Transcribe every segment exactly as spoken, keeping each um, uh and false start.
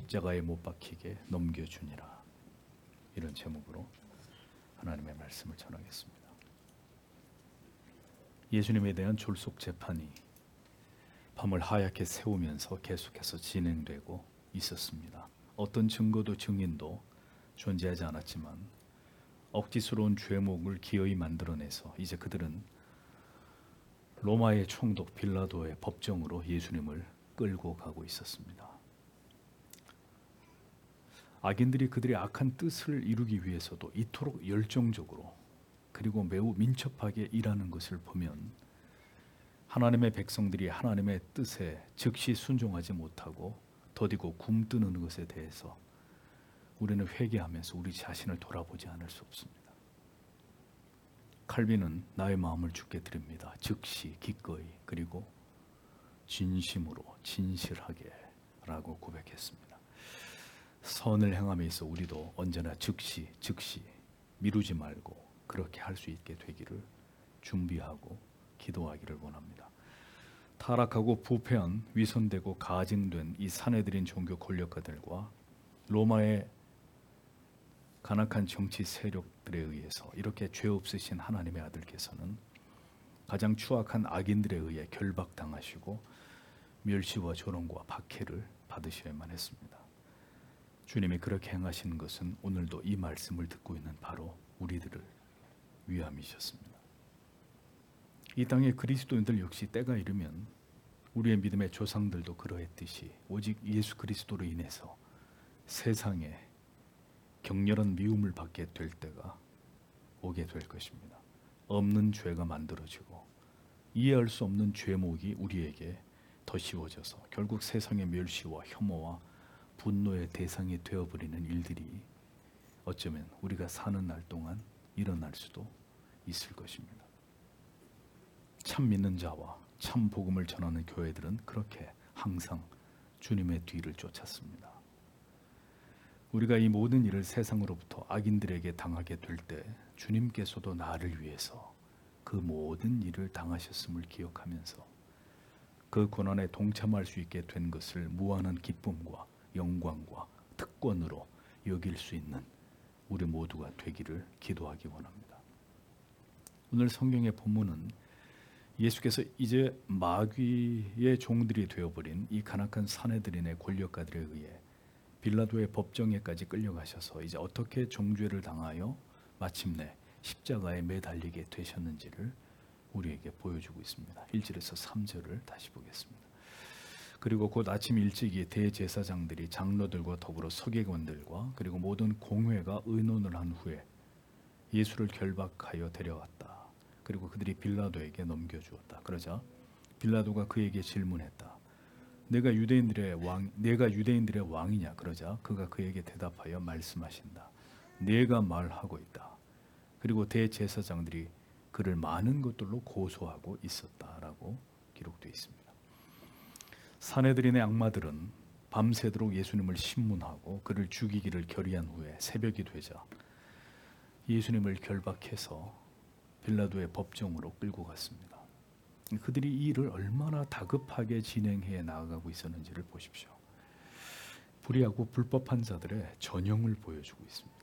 십자가에 못 박히게 넘겨주니라. 이런 제목으로 하나님의 말씀을 전하겠습니다. 예수님에 대한 졸속 재판이 밤을 하얗게 새우면서 계속해서 진행되고 있었습니다. 어떤 증거도 증인도 존재하지 않았지만 억지스러운 죄목을 기어이 만들어내서 이제 그들은 로마의 총독 빌라도의 법정으로 예수님을 끌고 가고 있었습니다. 악인들이 그들의 악한 뜻을 이루기 위해서도 이토록 열정적으로 그리고 매우 민첩하게 일하는 것을 보면 하나님의 백성들이 하나님의 뜻에 즉시 순종하지 못하고 더디고 굼뜨는 것에 대해서 우리는 회개하면서 우리 자신을 돌아보지 않을 수 없습니다. 칼빈은 나의 마음을 주께 드립니다. 즉시 기꺼이 그리고 진심으로 진실하게 라고 고백했습니다. 선을 행함에 있어 우리도 언제나 즉시 즉시 미루지 말고 그렇게 할 수 있게 되기를 준비하고 기도하기를 원합니다. 타락하고 부패한 위선되고 가증된 이 사내들인 종교 권력가들과 로마의 간악한 정치 세력들에 의해서 이렇게 죄 없으신 하나님의 아들께서는 가장 추악한 악인들에 의해 결박당하시고 멸시와 조롱과 박해를 받으셔야만 했습니다. 주님이 그렇게 행하시는 것은 오늘도 이 말씀을 듣고 있는 바로 우리들을 위함이셨습니다. 이 땅의 그리스도인들 역시 때가 이르면 우리의 믿음의 조상들도 그러했듯이 오직 예수 그리스도로 인해서 세상에 격렬한 미움을 받게 될 때가 오게 될 것입니다. 없는 죄가 만들어지고 이해할 수 없는 죄목이 우리에게 더 씌워져서 결국 세상의 멸시와 혐오와 분노의 대상이 되어버리는 일들이 어쩌면 우리가 사는 날 동안 일어날 수도 있을 것입니다. 참 믿는 자와 참 복음을 전하는 교회들은 그렇게 항상 주님의 뒤를 쫓았습니다. 우리가 이 모든 일을 세상으로부터 악인들에게 당하게 될 때 주님께서도 나를 위해서 그 모든 일을 당하셨음을 기억하면서 그 고난에 동참할 수 있게 된 것을 무한한 기쁨과 영광과 특권으로 여길 수 있는 우리 모두가 되기를 기도하기 원합니다. 오늘 성경의 본문은 예수께서 이제 마귀의 종들이 되어버린 이 간악한 사내들인의 권력가들에 의해 빌라도의 법정에까지 끌려가셔서 이제 어떻게 정죄를 당하여 마침내 십자가에 매달리게 되셨는지를 우리에게 보여주고 있습니다. 일 절에서 삼 절을 다시 보겠습니다. 그리고 곧 아침 일찍이 대제사장들이 장로들과 더불어 서기관들과 그리고 모든 공회가 의논을 한 후에 예수를 결박하여 데려왔다. 그리고 그들이 빌라도에게 넘겨주었다. 그러자 빌라도가 그에게 질문했다. 내가 유대인들의 왕, 내가 유대인들의 왕이냐? 그러자 그가 그에게 대답하여 말씀하신다. 내가 말하고 있다. 그리고 대제사장들이 그를 많은 것들로 고소하고 있었다라고 기록되어 있습니다. 사내들인의 악마들은 밤새도록 예수님을 신문하고 그를 죽이기를 결의한 후에 새벽이 되자 예수님을 결박해서 빌라도의 법정으로 끌고 갔습니다. 그들이 이 일을 얼마나 다급하게 진행해 나아가고 있었는지를 보십시오. 불의하고 불법한 자들의 전형을 보여주고 있습니다.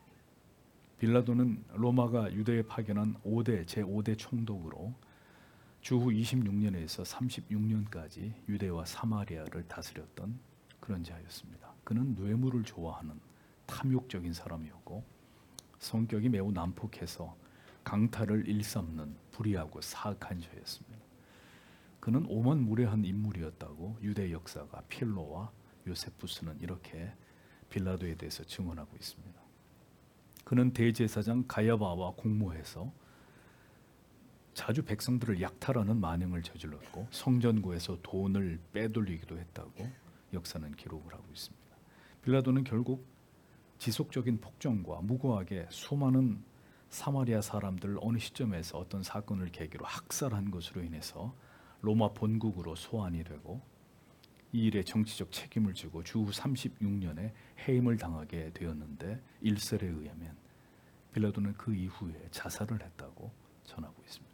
빌라도는 로마가 유대에 파견한 오 대 제오 대 총독으로 주후 이십육 년에서 삼십육 년까지 유대와 사마리아를 다스렸던 그런 자였습니다. 그는 뇌물을 좋아하는 탐욕적인 사람이었고 성격이 매우 난폭해서 강탈을 일삼는 불의하고 사악한 자였습니다. 그는 오만무례한 인물이었다고 유대 역사가 필로와 요세푸스는 이렇게 빌라도에 대해서 증언하고 있습니다. 그는 대제사장 가야바와 공모해서 자주 백성들을 약탈하는 만행을 저질렀고 성전구에서 돈을 빼돌리기도 했다고 역사는 기록을 하고 있습니다. 빌라도는 결국 지속적인 폭정과 무고하게 수많은 사마리아 사람들을 어느 시점에서 어떤 사건을 계기로 학살한 것으로 인해서 로마 본국으로 소환이 되고 이 일에 정치적 책임을 지고 주후 삼십육 년에 해임을 당하게 되었는데 일설에 의하면 빌라도는 그 이후에 자살을 했다고 전하고 있습니다.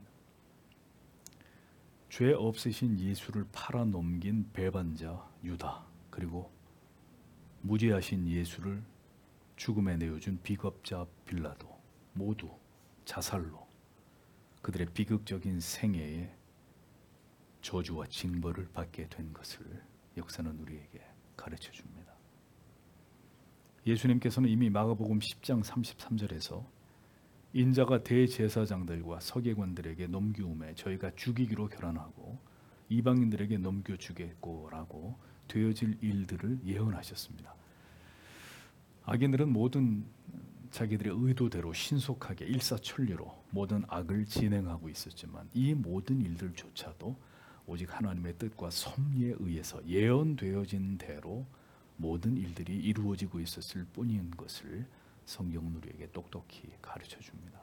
죄 없으신 예수를 팔아넘긴 배반자 유다, 그리고 무죄하신 예수를 죽음에 내어준 비겁자 빌라도 모두 자살로 그들의 비극적인 생애에 저주와 징벌을 받게 된 것을 역사는 우리에게 가르쳐 줍니다. 예수님께서는 이미 마가복음 십 장 삼십삼 절에서 인자가 대제사장들과 서기관들에게 넘기움에 저희가 죽이기로 결단하고 이방인들에게 넘겨주겠고라고 되어질 일들을 예언하셨습니다. 악인들은 모든 자기들의 의도대로 신속하게 일사천리로 모든 악을 진행하고 있었지만 이 모든 일들조차도 오직 하나님의 뜻과 섭리에 의해서 예언되어진 대로 모든 일들이 이루어지고 있었을 뿐인 것을 성경은 우리에게 똑똑히 가르쳐 줍니다.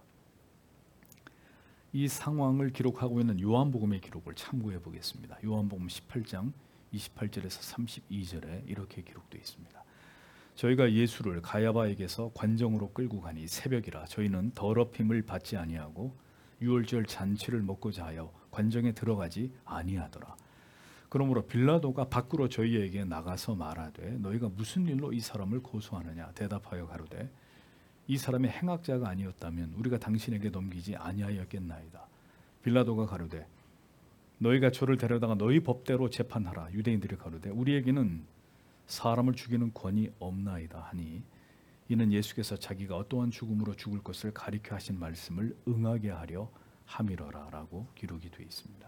이 상황을 기록하고 있는 요한복음의 기록을 참고해 보겠습니다. 요한복음 십팔 장 이십팔 절에서 삼십이 절에 이렇게 기록되어 있습니다. 저희가 예수를 가야바에게서 관정으로 끌고 가니 새벽이라 저희는 더럽힘을 받지 아니하고 유월절 잔치를 먹고자 하여 관정에 들어가지 아니하더라. 그러므로 빌라도가 밖으로 저희에게 나가서 말하되 너희가 무슨 일로 이 사람을 고소하느냐 대답하여 가로되 이 사람이 행악자가 아니었다면 우리가 당신에게 넘기지 아니하였겠나이다. 빌라도가 가로되 너희가 저를 데려다가 너희 법대로 재판하라. 유대인들이 가로되 우리에게는 사람을 죽이는 권이 없나이다 하니 이는 예수께서 자기가 어떠한 죽음으로 죽을 것을 가리켜 하신 말씀을 응하게 하려 함이러라라고 기록이 되어 있습니다.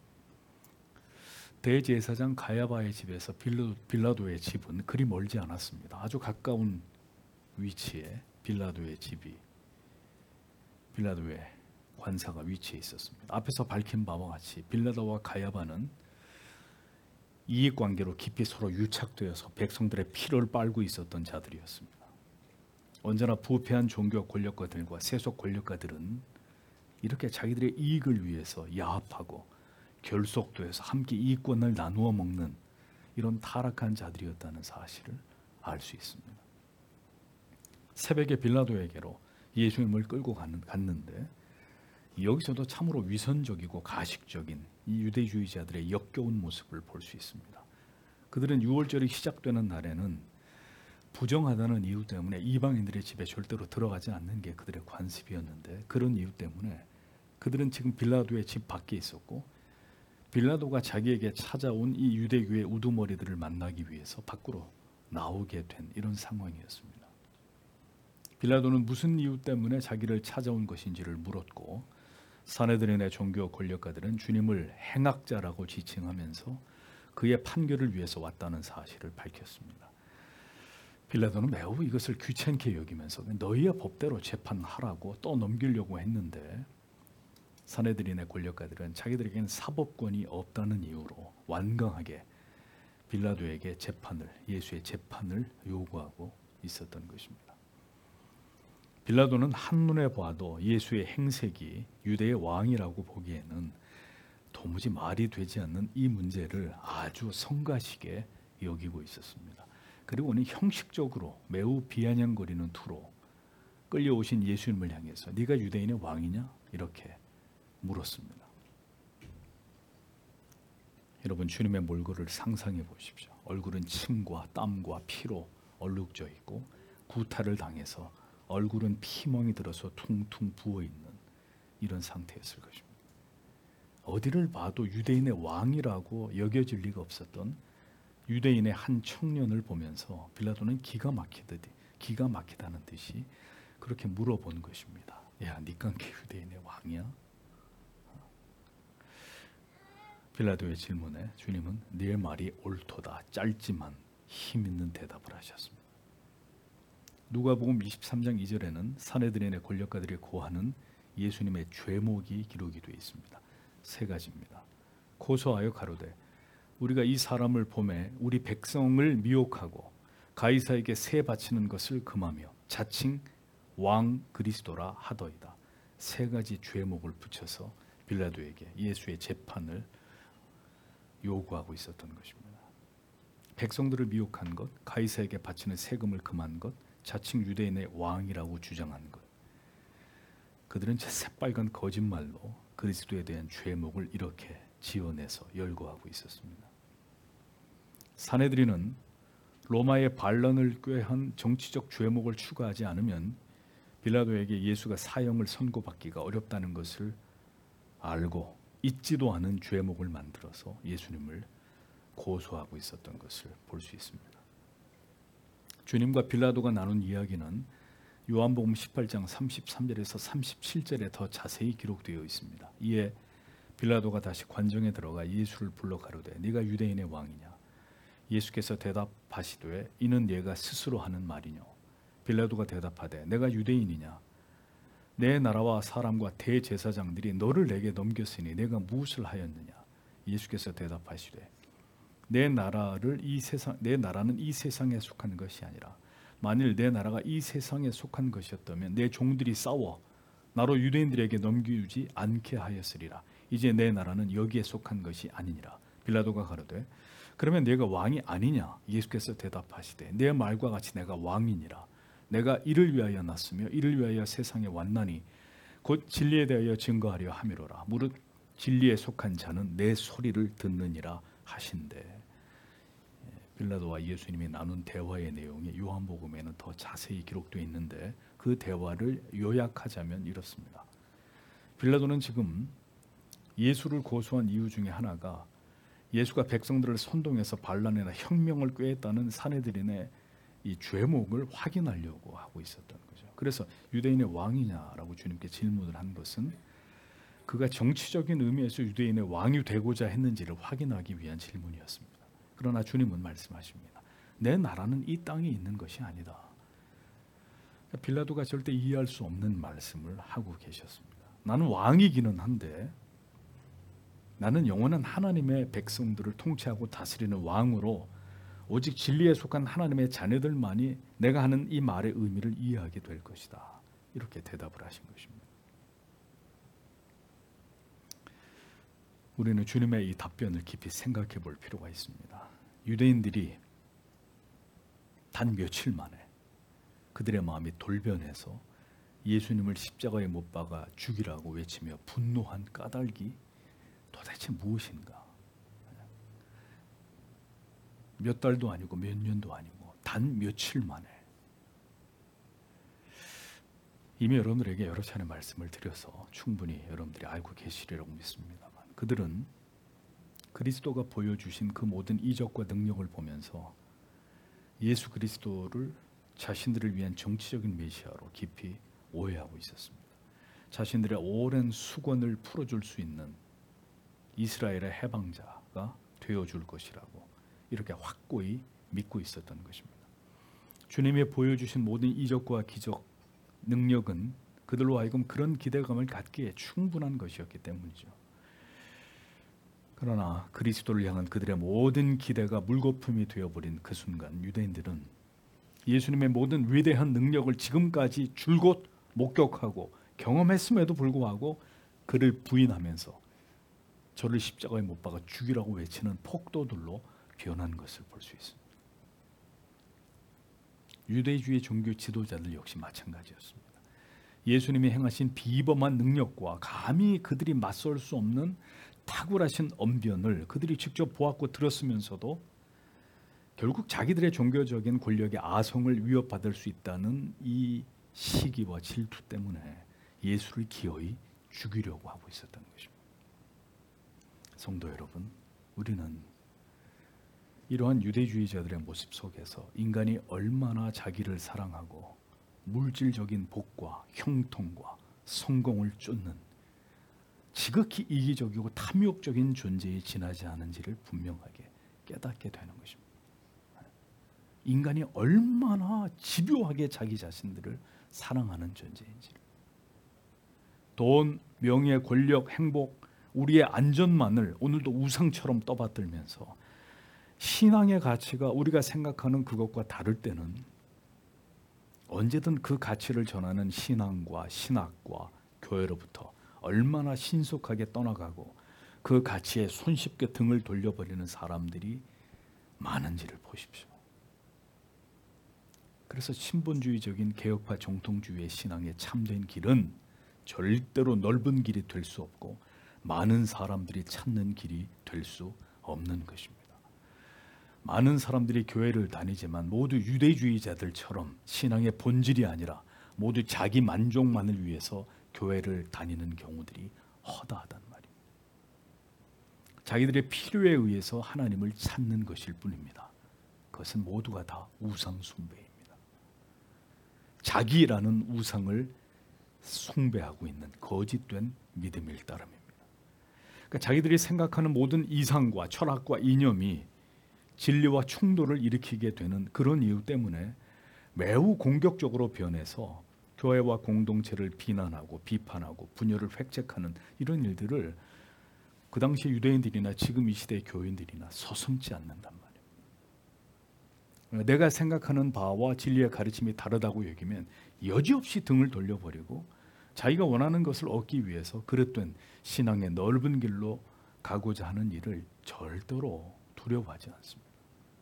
대제사장 가야바의 집에서 빌라도의 집은 그리 멀지 않았습니다. 아주 가까운 위치에 빌라도의 집이 빌라도의 관사가 위치해 있었습니다. 앞에서 밝힌 바와 같이 빌라도와 가야바는 이익관계로 깊이 서로 유착되어서 백성들의 피를 빨고 있었던 자들이었습니다. 언제나 부패한 종교 권력가들과 세속 권력가들은 이렇게 자기들의 이익을 위해서 야합하고 결속되어서 함께 이익권을 나누어 먹는 이런 타락한 자들이었다는 사실을 알 수 있습니다. 새벽에 빌라도에게로 예수님을 끌고 갔는데 여기서도 참으로 위선적이고 가식적인 이 유대주의자들의 역겨운 모습을 볼 수 있습니다. 그들은 유월절이 시작되는 날에는 부정하다는 이유 때문에 이방인들의 집에 절대로 들어가지 않는 게 그들의 관습이었는데 그런 이유 때문에 그들은 지금 빌라도의 집 밖에 있었고 빌라도가 자기에게 찾아온 이 유대교의 우두머리들을 만나기 위해서 밖으로 나오게 된 이런 상황이었습니다. 빌라도는 무슨 이유 때문에 자기를 찾아온 것인지를 물었고 사내들인의 종교 권력가들은 주님을 행악자라고 지칭하면서 그의 판결을 위해서 왔다는 사실을 밝혔습니다. 빌라도는 매우 이것을 귀찮게 여기면서 너희의 법대로 재판하라고 떠넘기려고 했는데 사내들인의 권력가들은 자기들에게는 사법권이 없다는 이유로 완강하게 빌라도에게 재판을 예수의 재판을 요구하고 있었던 것입니다. 빌라도는 한눈에 봐도 예수의 행색이 유대의 왕이라고 보기에는 도무지 말이 되지 않는 이 문제를 아주 성가시게 여기고 있었습니다. 그리고는 형식적으로 매우 비아냥거리는 투로 끌려오신 예수님을 향해서 네가 유대인의 왕이냐? 이렇게 물었습니다. 여러분 주님의 몰골을 상상해 보십시오. 얼굴은 침과 땀과 피로 얼룩져 있고 구타를 당해서 얼굴은 피멍이 들어서 퉁퉁 부어있는 이런 상태였을 것입니다. 어디를 봐도 유대인의 왕이라고 여겨질 리가 없었던 유대인의 한 청년을 보면서 빌라도는 기가 막히듯 기가 막히다는 듯이 그렇게 물어본 것입니다. 야, 니가 유대인의 왕이야? 빌라도의 질문에 주님은 네 말이 옳도다 짧지만 힘 있는 대답을 하셨습니다. 누가복음 이십삼 장 이 절에는 사내들인의 권력가들이 고하는 예수님의 죄목이 기록이 되어 있습니다. 세 가지입니다. 고소하여 가로되 우리가 이 사람을 보매 우리 백성을 미혹하고 가이사에게 세 바치는 것을 금하며 자칭 왕 그리스도라 하더이다. 세 가지 죄목을 붙여서 빌라도에게 예수의 재판을 요구하고 있었던 것입니다. 백성들을 미혹한 것, 가이사에게 바치는 세금을 금한 것, 자칭 유대인의 왕이라고 주장한 것. 그들은 새빨간 거짓말로 그리스도에 대한 죄목을 이렇게 지어내서 열거하고 있었습니다. 사내들이는 로마의 반란을 꾀한 정치적 죄목을 추가하지 않으면 빌라도에게 예수가 사형을 선고받기가 어렵다는 것을 알고 있지도 않은 죄목을 만들어서 예수님을 고소하고 있었던 것을 볼 수 있습니다. 주님과 빌라도가 나눈 이야기는 요한복음 십팔 장 삼십삼 절에서 삼십칠 절에 더 자세히 기록되어 있습니다. 이에 빌라도가 다시 관정에 들어가 예수를 불러 가로되 네가 유대인의 왕이냐? 예수께서 대답하시되 이는 네가 스스로 하는 말이뇨. 빌라도가 대답하되 내가 유대인이냐? 내 나라와 사람과 대제사장들이 너를 내게 넘겼으니 내가 무엇을 하였느냐? 예수께서 대답하시되 내 나라를 이 세상 내 나라는 이 세상에 속한 것이 아니라 만일 내 나라가 이 세상에 속한 것이었다면 내 종들이 싸워 나로 유대인들에게 넘기지 않게 하였으리라. 이제 내 나라는 여기에 속한 것이 아니니라. 빌라도가 가로되 그러면 내가 왕이 아니냐? 예수께서 대답하시되 내 말과 같이 내가 왕이니라. 내가 이를 위하여 났으며 이를 위하여 세상에 왔나니 곧 진리에 대하여 증거하려 함이로라. 무릇 진리에 속한 자는 내 소리를 듣느니라 하신대. 빌라도와 예수님이 나눈 대화의 내용이 요한복음에는 더 자세히 기록되어 있는데 그 대화를 요약하자면 이렇습니다. 빌라도는 지금 예수를 고소한 이유 중에 하나가 예수가 백성들을 선동해서 반란이나 혁명을 꾀했다는 사내들인의 이 죄목을 확인하려고 하고 있었던 거죠. 그래서 유대인의 왕이냐라고 주님께 질문을 한 것은 그가 정치적인 의미에서 유대인의 왕이 되고자 했는지를 확인하기 위한 질문이었습니다. 그러나 주님은 말씀하십니다. 내 나라는 이 땅에 있는 것이 아니다. 빌라도가 절대 이해할 수 없는 말씀을 하고 계셨습니다. 나는 왕이기는 한데 나는 영원한 하나님의 백성들을 통치하고 다스리는 왕으로 오직 진리에 속한 하나님의 자녀들만이 내가 하는 이 말의 의미를 이해하게 될 것이다. 이렇게 대답을 하신 것입니다. 우리는 주님의 이 답변을 깊이 생각해 볼 필요가 있습니다. 유대인들이 단 며칠 만에 그들의 마음이 돌변해서 예수님을 십자가에 못 박아 죽이라고 외치며 분노한 까닭이 도대체 무엇인가? 몇 달도 아니고 몇 년도 아니고 단 며칠 만에 이미 여러분들에게 여러 차례 말씀을 드려서 충분히 여러분들이 알고 계시리라고 믿습니다만 그들은 그리스도가 보여주신 그 모든 이적과 능력을 보면서 예수 그리스도를 자신들을 위한 정치적인 메시아로 깊이 오해하고 있었습니다. 자신들의 오랜 수건을 풀어줄 수 있는 이스라엘의 해방자가 되어줄 것이라고 이렇게 확고히 믿고 있었던 것입니다. 주님이 보여주신 모든 이적과 기적, 능력은 그들로 하여금 그런 기대감을 갖기에 충분한 것이었기 때문이죠. 그러나 그리스도를 향한 그들의 모든 기대가 물거품이 되어버린 그 순간 유대인들은 예수님의 모든 위대한 능력을 지금까지 줄곧 목격하고 경험했음에도 불구하고 그를 부인하면서 저를 십자가에 못 박아 죽이라고 외치는 폭도들로 변한 것을 볼 수 있습니다. 유대주의 종교 지도자들 역시 마찬가지였습니다. 예수님이 행하신 비범한 능력과 감히 그들이 맞설 수 없는 탁월하신 언변을 그들이 직접 보았고 들었으면서도 결국 자기들의 종교적인 권력의 아성을 위협받을 수 있다는 이 시기와 질투 때문에 예수를 기어이 죽이려고 하고 있었던 것입니다. 성도 여러분, 우리는 이러한 유대주의자들의 모습 속에서 인간이 얼마나 자기를 사랑하고 물질적인 복과 형통과 성공을 쫓는 지극히 이기적이고 탐욕적인 존재에 지나지 않은지를 분명하게 깨닫게 되는 것입니다. 인간이 얼마나 집요하게 자기 자신들을 사랑하는 존재인지를. 돈, 명예, 권력, 행복, 우리의 안전만을 오늘도 우상처럼 떠받들면서 신앙의 가치가 우리가 생각하는 그것과 다를 때는 언제든 그 가치를 전하는 신앙과 신학과 교회로부터 얼마나 신속하게 떠나가고 그 가치에 손쉽게 등을 돌려버리는 사람들이 많은지를 보십시오. 그래서 신본주의적인 개혁파 정통주의의 신앙의 참된 길은 절대로 넓은 길이 될 수 없고 많은 사람들이 찾는 길이 될 수 없는 것입니다. 많은 사람들이 교회를 다니지만 모두 유대주의자들처럼 신앙의 본질이 아니라 모두 자기 만족만을 위해서 교회를 다니는 경우들이 허다하단 말입니다. 자기들의 필요에 의해서 하나님을 찾는 것일 뿐입니다. 그것은 모두가 다 우상 숭배입니다. 자기라는 우상을 숭배하고 있는 거짓된 믿음일 따름입니다. 그러니까 자기들이 생각하는 모든 이상과 철학과 이념이 진리와 충돌을 일으키게 되는 그런 이유 때문에 매우 공격적으로 변해서 교회와 공동체를 비난하고 비판하고 분열을 획책하는 이런 일들을 그 당시 유대인들이나 지금 이 시대의 교인들이나 서슴지 않는단 말이에요. 내가 생각하는 바와 진리의 가르침이 다르다고 여기면 여지없이 등을 돌려버리고 자기가 원하는 것을 얻기 위해서 그릇된 신앙의 넓은 길로 가고자 하는 일을 절대로 두려워하지 않습니다.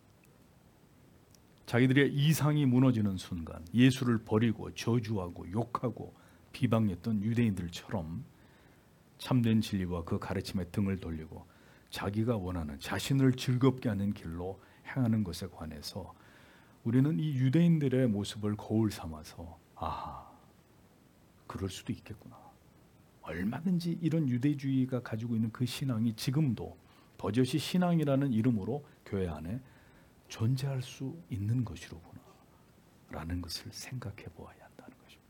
자기들의 이상이 무너지는 순간 예수를 버리고 저주하고 욕하고 비방했던 유대인들처럼 참된 진리와 그 가르침에 등을 돌리고 자기가 원하는 자신을 즐겁게 하는 길로 행하는 것에 관해서 우리는 이 유대인들의 모습을 거울 삼아서 아하, 그럴 수도 있겠구나. 얼마든지 이런 유대주의가 가지고 있는 그 신앙이 지금도 버젓이 신앙이라는 이름으로 교회 안에 존재할 수 있는 것이로구나 라는 것을 생각해 보아야 한다는 것입니다.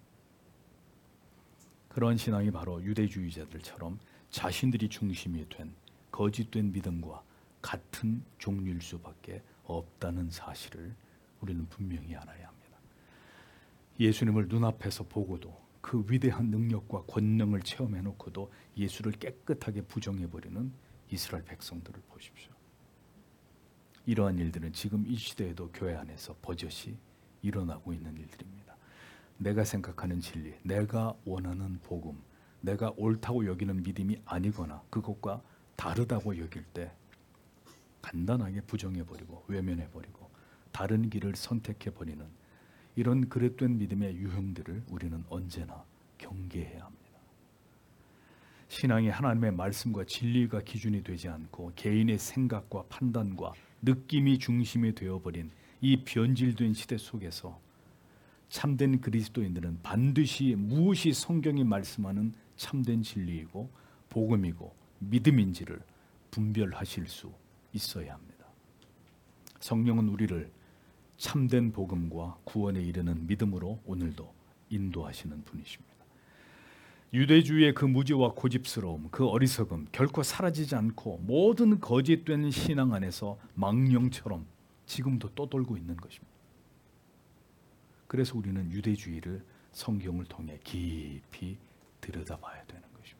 그러한 신앙이 바로 유대주의자들처럼 자신들이 중심이 된 거짓된 믿음과 같은 종류일 수밖에 없다는 사실을 우리는 분명히 알아야 합니다. 예수님을 눈앞에서 보고도 그 위대한 능력과 권능을 체험해 놓고도 예수를 깨끗하게 부정해버리는 이스라엘 백성들을 보십시오. 이러한 일들은 지금 이 시대에도 교회 안에서 버젓이 일어나고 있는 일들입니다. 내가 생각하는 진리, 내가 원하는 복음, 내가 옳다고 여기는 믿음이 아니거나 그것과 다르다고 여길 때 간단하게 부정해버리고 외면해버리고 다른 길을 선택해버리는 이런 그릇된 믿음의 유형들을 우리는 언제나 경계해야 합니다. 신앙이 하나님의 말씀과 진리가 기준이 되지 않고 개인의 생각과 판단과 느낌이 중심이 되어버린 이 변질된 시대 속에서 참된 그리스도인들은 반드시 무엇이 성경이 말씀하는 참된 진리이고 복음이고 믿음인지를 분별하실 수 있어야 합니다. 성령은 우리를 참된 복음과 구원에 이르는 믿음으로 오늘도 인도하시는 분이십니다. 유대주의의 그 무지와 고집스러움, 그 어리석음 결코 사라지지 않고 모든 거짓된 신앙 안에서 망령처럼 지금도 떠돌고 있는 것입니다. 그래서 우리는 유대주의를 성경을 통해 깊이 들여다봐야 되는 것입니다.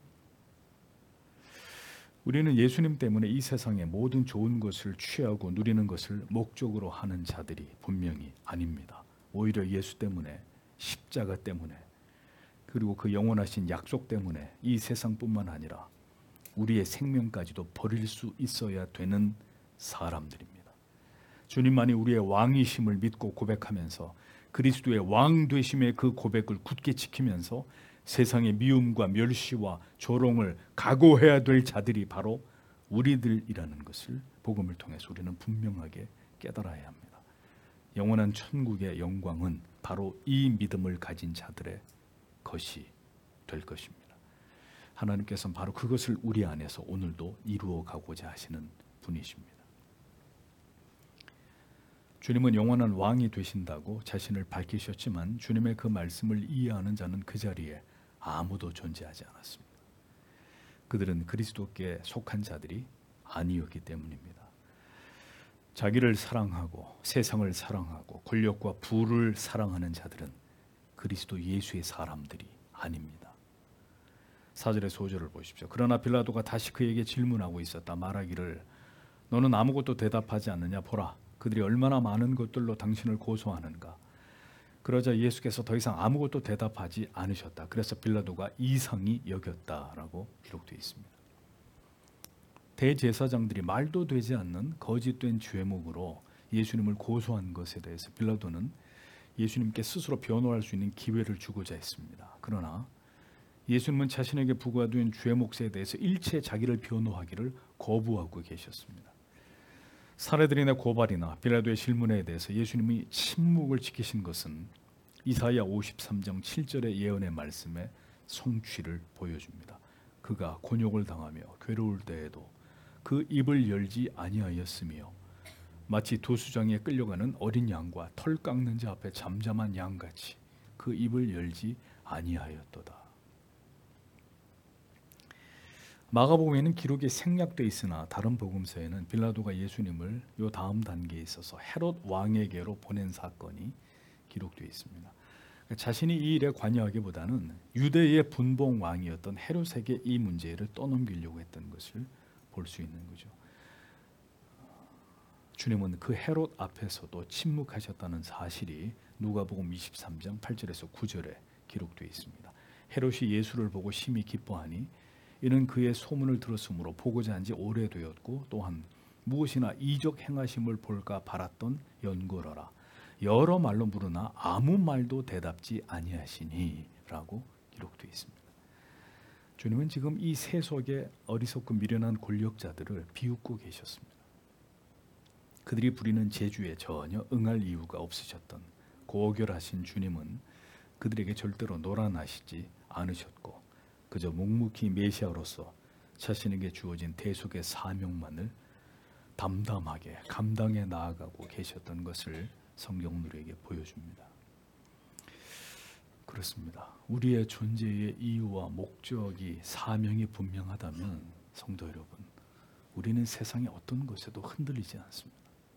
우리는 예수님 때문에 이 세상의 모든 좋은 것을 취하고 누리는 것을 목적으로 하는 자들이 분명히 아닙니다. 오히려 예수 때문에, 십자가 때문에, 그리고 그 영원하신 약속 때문에 이 세상뿐만 아니라 우리의 생명까지도 버릴 수 있어야 되는 사람들입니다. 주님만이 우리의 왕이심을 믿고 고백하면서 그리스도의 왕 되심의 그 고백을 굳게 지키면서 세상의 미움과 멸시와 조롱을 각오해야 될 자들이 바로 우리들이라는 것을 복음을 통해서 우리는 분명하게 깨달아야 합니다. 영원한 천국의 영광은 바로 이 믿음을 가진 자들의 것이 될 것입니다. 하나님께서는 바로 그것을 우리 안에서 오늘도 이루어 가고자 하시는 분이십니다. 주님은 영원한 왕이 되신다고 자신을 밝히셨지만 주님의 그 말씀을 이해하는 자는 그 자리에 아무도 존재하지 않았습니다. 그들은 그리스도께 속한 자들이 아니었기 때문입니다. 자기를 사랑하고 세상을 사랑하고 권력과 부를 사랑하는 자들은 그리스도 예수의 사람들이 아닙니다. 사 절에서 오 절을 보십시오. 그러나 빌라도가 다시 그에게 질문하고 있었다. 말하기를 너는 아무것도 대답하지 않느냐. 보라, 그들이 얼마나 많은 것들로 당신을 고소하는가. 그러자 예수께서 더 이상 아무것도 대답하지 않으셨다. 그래서 빌라도가 이상히 여겼다라고 기록되어 있습니다. 대제사장들이 말도 되지 않는 거짓된 죄목으로 예수님을 고소한 것에 대해서 빌라도는 예수님께 스스로 변호할 수 있는 기회를 주고자 했습니다. 그러나 예수님은 자신에게 부과된 죄 몫에 대해서 일체 자기를 변호하기를 거부하고 계셨습니다. 사례들이나 고발이나 빌라도의 질문에 대해서 예수님이 침묵을 지키신 것은 이사야 오십삼 장 칠 절의 예언의 말씀에 성취를 보여줍니다. 그가 곤욕을 당하며 괴로울 때에도 그 입을 열지 아니하였으며 마치 도수장에 끌려가는 어린 양과 털 깎는 자 앞에 잠잠한 양같이 그 입을 열지 아니하였도다. 마가복음에는 기록이 생략되어 있으나 다른 복음서에는 빌라도가 예수님을 요 다음 단계에 있어서 헤롯 왕에게로 보낸 사건이 기록되어 있습니다. 자신이 이 일에 관여하기보다는 유대의 분봉 왕이었던 헤롯에게 이 문제를 떠넘기려고 했던 것을 볼 수 있는 거죠. 주님은 그 헤롯 앞에서도 침묵하셨다는 사실이 누가복음 이십삼 장 팔 절에서 구 절에 기록되어 있습니다. 헤롯이 예수를 보고 심히 기뻐하니 이는 그의 소문을 들었으므로 보고자 한 지 오래되었고 또한 무엇이나 이적 행하심을 볼까 바랐던 연고로라. 여러 말로 물으나 아무 말도 대답지 아니하시니 라고 기록되어 있습니다. 주님은 지금 이 세속의 어리석고 미련한 권력자들을 비웃고 계셨습니다. 그들이 부리는 제주에 전혀 응할 이유가 없으셨던 고결하신 주님은 그들에게 절대로 노란하시지 않으셨고 그저 묵묵히 메시아로서 자신에게 주어진 대속의 사명만을 담담하게 감당해 나아가고 계셨던 것을 성경 우리에게 보여줍니다. 그렇습니다. 우리의 존재의 이유와 목적이 사명이 분명하다면 성도 여러분, 우리는 세상의 어떤 것에도 흔들리지 않습니다.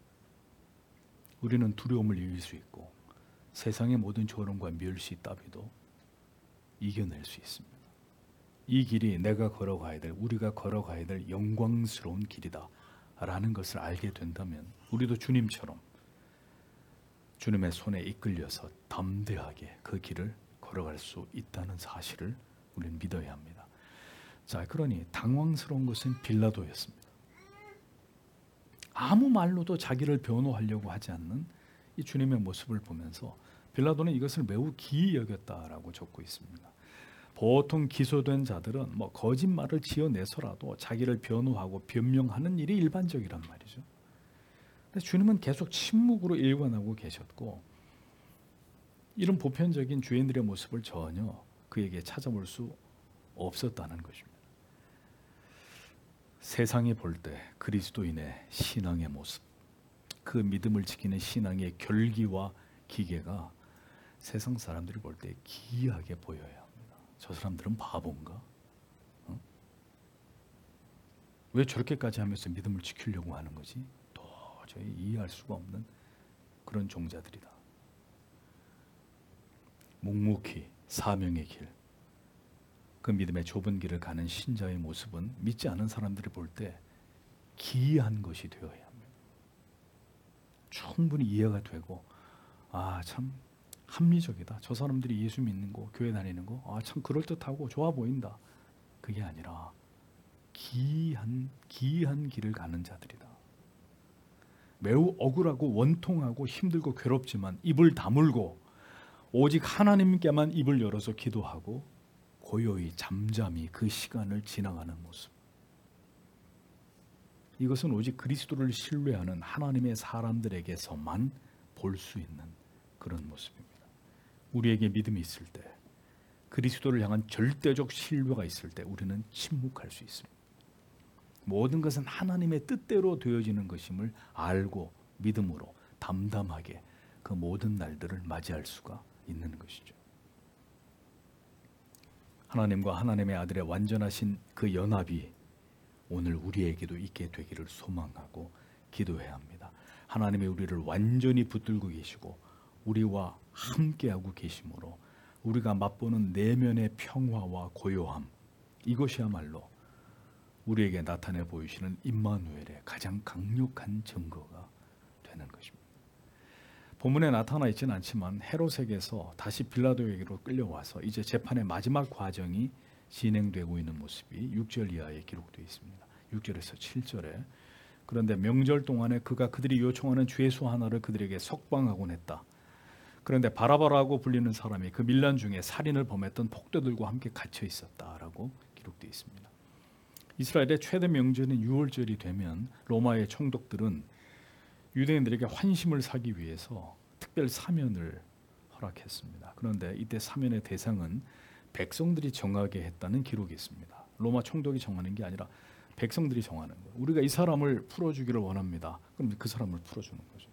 우리는 두려움을 이길 수 있고 세상의 모든 조롱과 멸시 따위도 이겨낼 수 있습니다. 이 길이 내가 걸어가야 될, 우리가 걸어가야 될 영광스러운 길이다 라는 것을 알게 된다면 우리도 주님처럼 주님의 손에 이끌려서 담대하게 그 길을 걸어갈 수 있다는 사실을 우리는 믿어야 합니다. 자, 그러니 당황스러운 것은 빌라도였습니다. 아무 말로도 자기를 변호하려고 하지 않는 이 주님의 모습을 보면서 빌라도는 이것을 매우 기이 여겼다라고 적고 있습니다. 보통 기소된 자들은 뭐 거짓말을 지어내서라도 자기를 변호하고 변명하는 일이 일반적이란 말이죠. 근데 주님은 계속 침묵으로 일관하고 계셨고 이런 보편적인 주인들의 모습을 전혀 그에게 찾아볼 수 없었다는 것입니다. 세상이 볼 때 그리스도인의 신앙의 모습, 그 믿음을 지키는 신앙의 결기와 기계가 세상 사람들이 볼 때 기이하게 보여야 합니다. 저 사람들은 바본가? 어? 왜 저렇게까지 하면서 믿음을 지키려고 하는 거지? 도저히 이해할 수가 없는 그런 종자들이다. 묵묵히 사명의 길, 그 믿음의 좁은 길을 가는 신자의 모습은 믿지 않은 사람들이 볼 때 기이한 것이 되어야 합니다. 충분히 이해가 되고 아, 참 합리적이다. 저 사람들이 예수 믿는 거, 교회 다니는 거, 아, 참 그럴듯하고 좋아 보인다. 그게 아니라 기이한 기이한 길을 가는 자들이다. 매우 억울하고 원통하고 힘들고 괴롭지만 입을 다물고 오직 하나님께만 입을 열어서 기도하고 고요히 잠잠히 그 시간을 지나가는 모습. 이것은 오직 그리스도를 신뢰하는 하나님의 사람들에게서만 볼 수 있는 그런 모습입니다. 우리에게 믿음이 있을 때, 그리스도를 향한 절대적 신뢰가 있을 때 우리는 침묵할 수 있습니다. 모든 것은 하나님의 뜻대로 되어지는 것임을 알고 믿음으로 담담하게 그 모든 날들을 맞이할 수가 있는 것이죠. 하나님과 하나님의 아들의 완전하신 그 연합이 오늘 우리에게도 있게 되기를 소망하고 기도해야 합니다. 하나님이 우리를 완전히 붙들고 계시고 우리와 함께하고 계심으로 우리가 맛보는 내면의 평화와 고요함, 이것이야말로 우리에게 나타내 보이시는 임마누엘의 가장 강력한 증거가 되는 것입니다. 본문에 나타나 있지는 않지만 헤롯에게서 다시 빌라도에게로 끌려와서 이제 재판의 마지막 과정이 진행되고 있는 모습이 육 절 이하에 기록되어 있습니다. 육 절에서 칠 절에 그런데 명절 동안에 그가 그들이 요청하는 죄수 하나를 그들에게 석방하곤 했다. 그런데 바라바라고 불리는 사람이 그 밀란 중에 살인을 범했던 폭도들과 함께 갇혀 있었다라고 기록되어 있습니다. 이스라엘의 최대 명절인 유월절이 되면 로마의 총독들은 유대인들에게 환심을 사기 위해서 특별 사면을 허락했습니다. 그런데 이때 사면의 대상은 백성들이 정하게 했다는 기록이 있습니다. 로마 총독이 정하는 게 아니라 백성들이 정하는 거예요. 우리가 이 사람을 풀어주기를 원합니다. 그럼 그 사람을 풀어주는 거죠.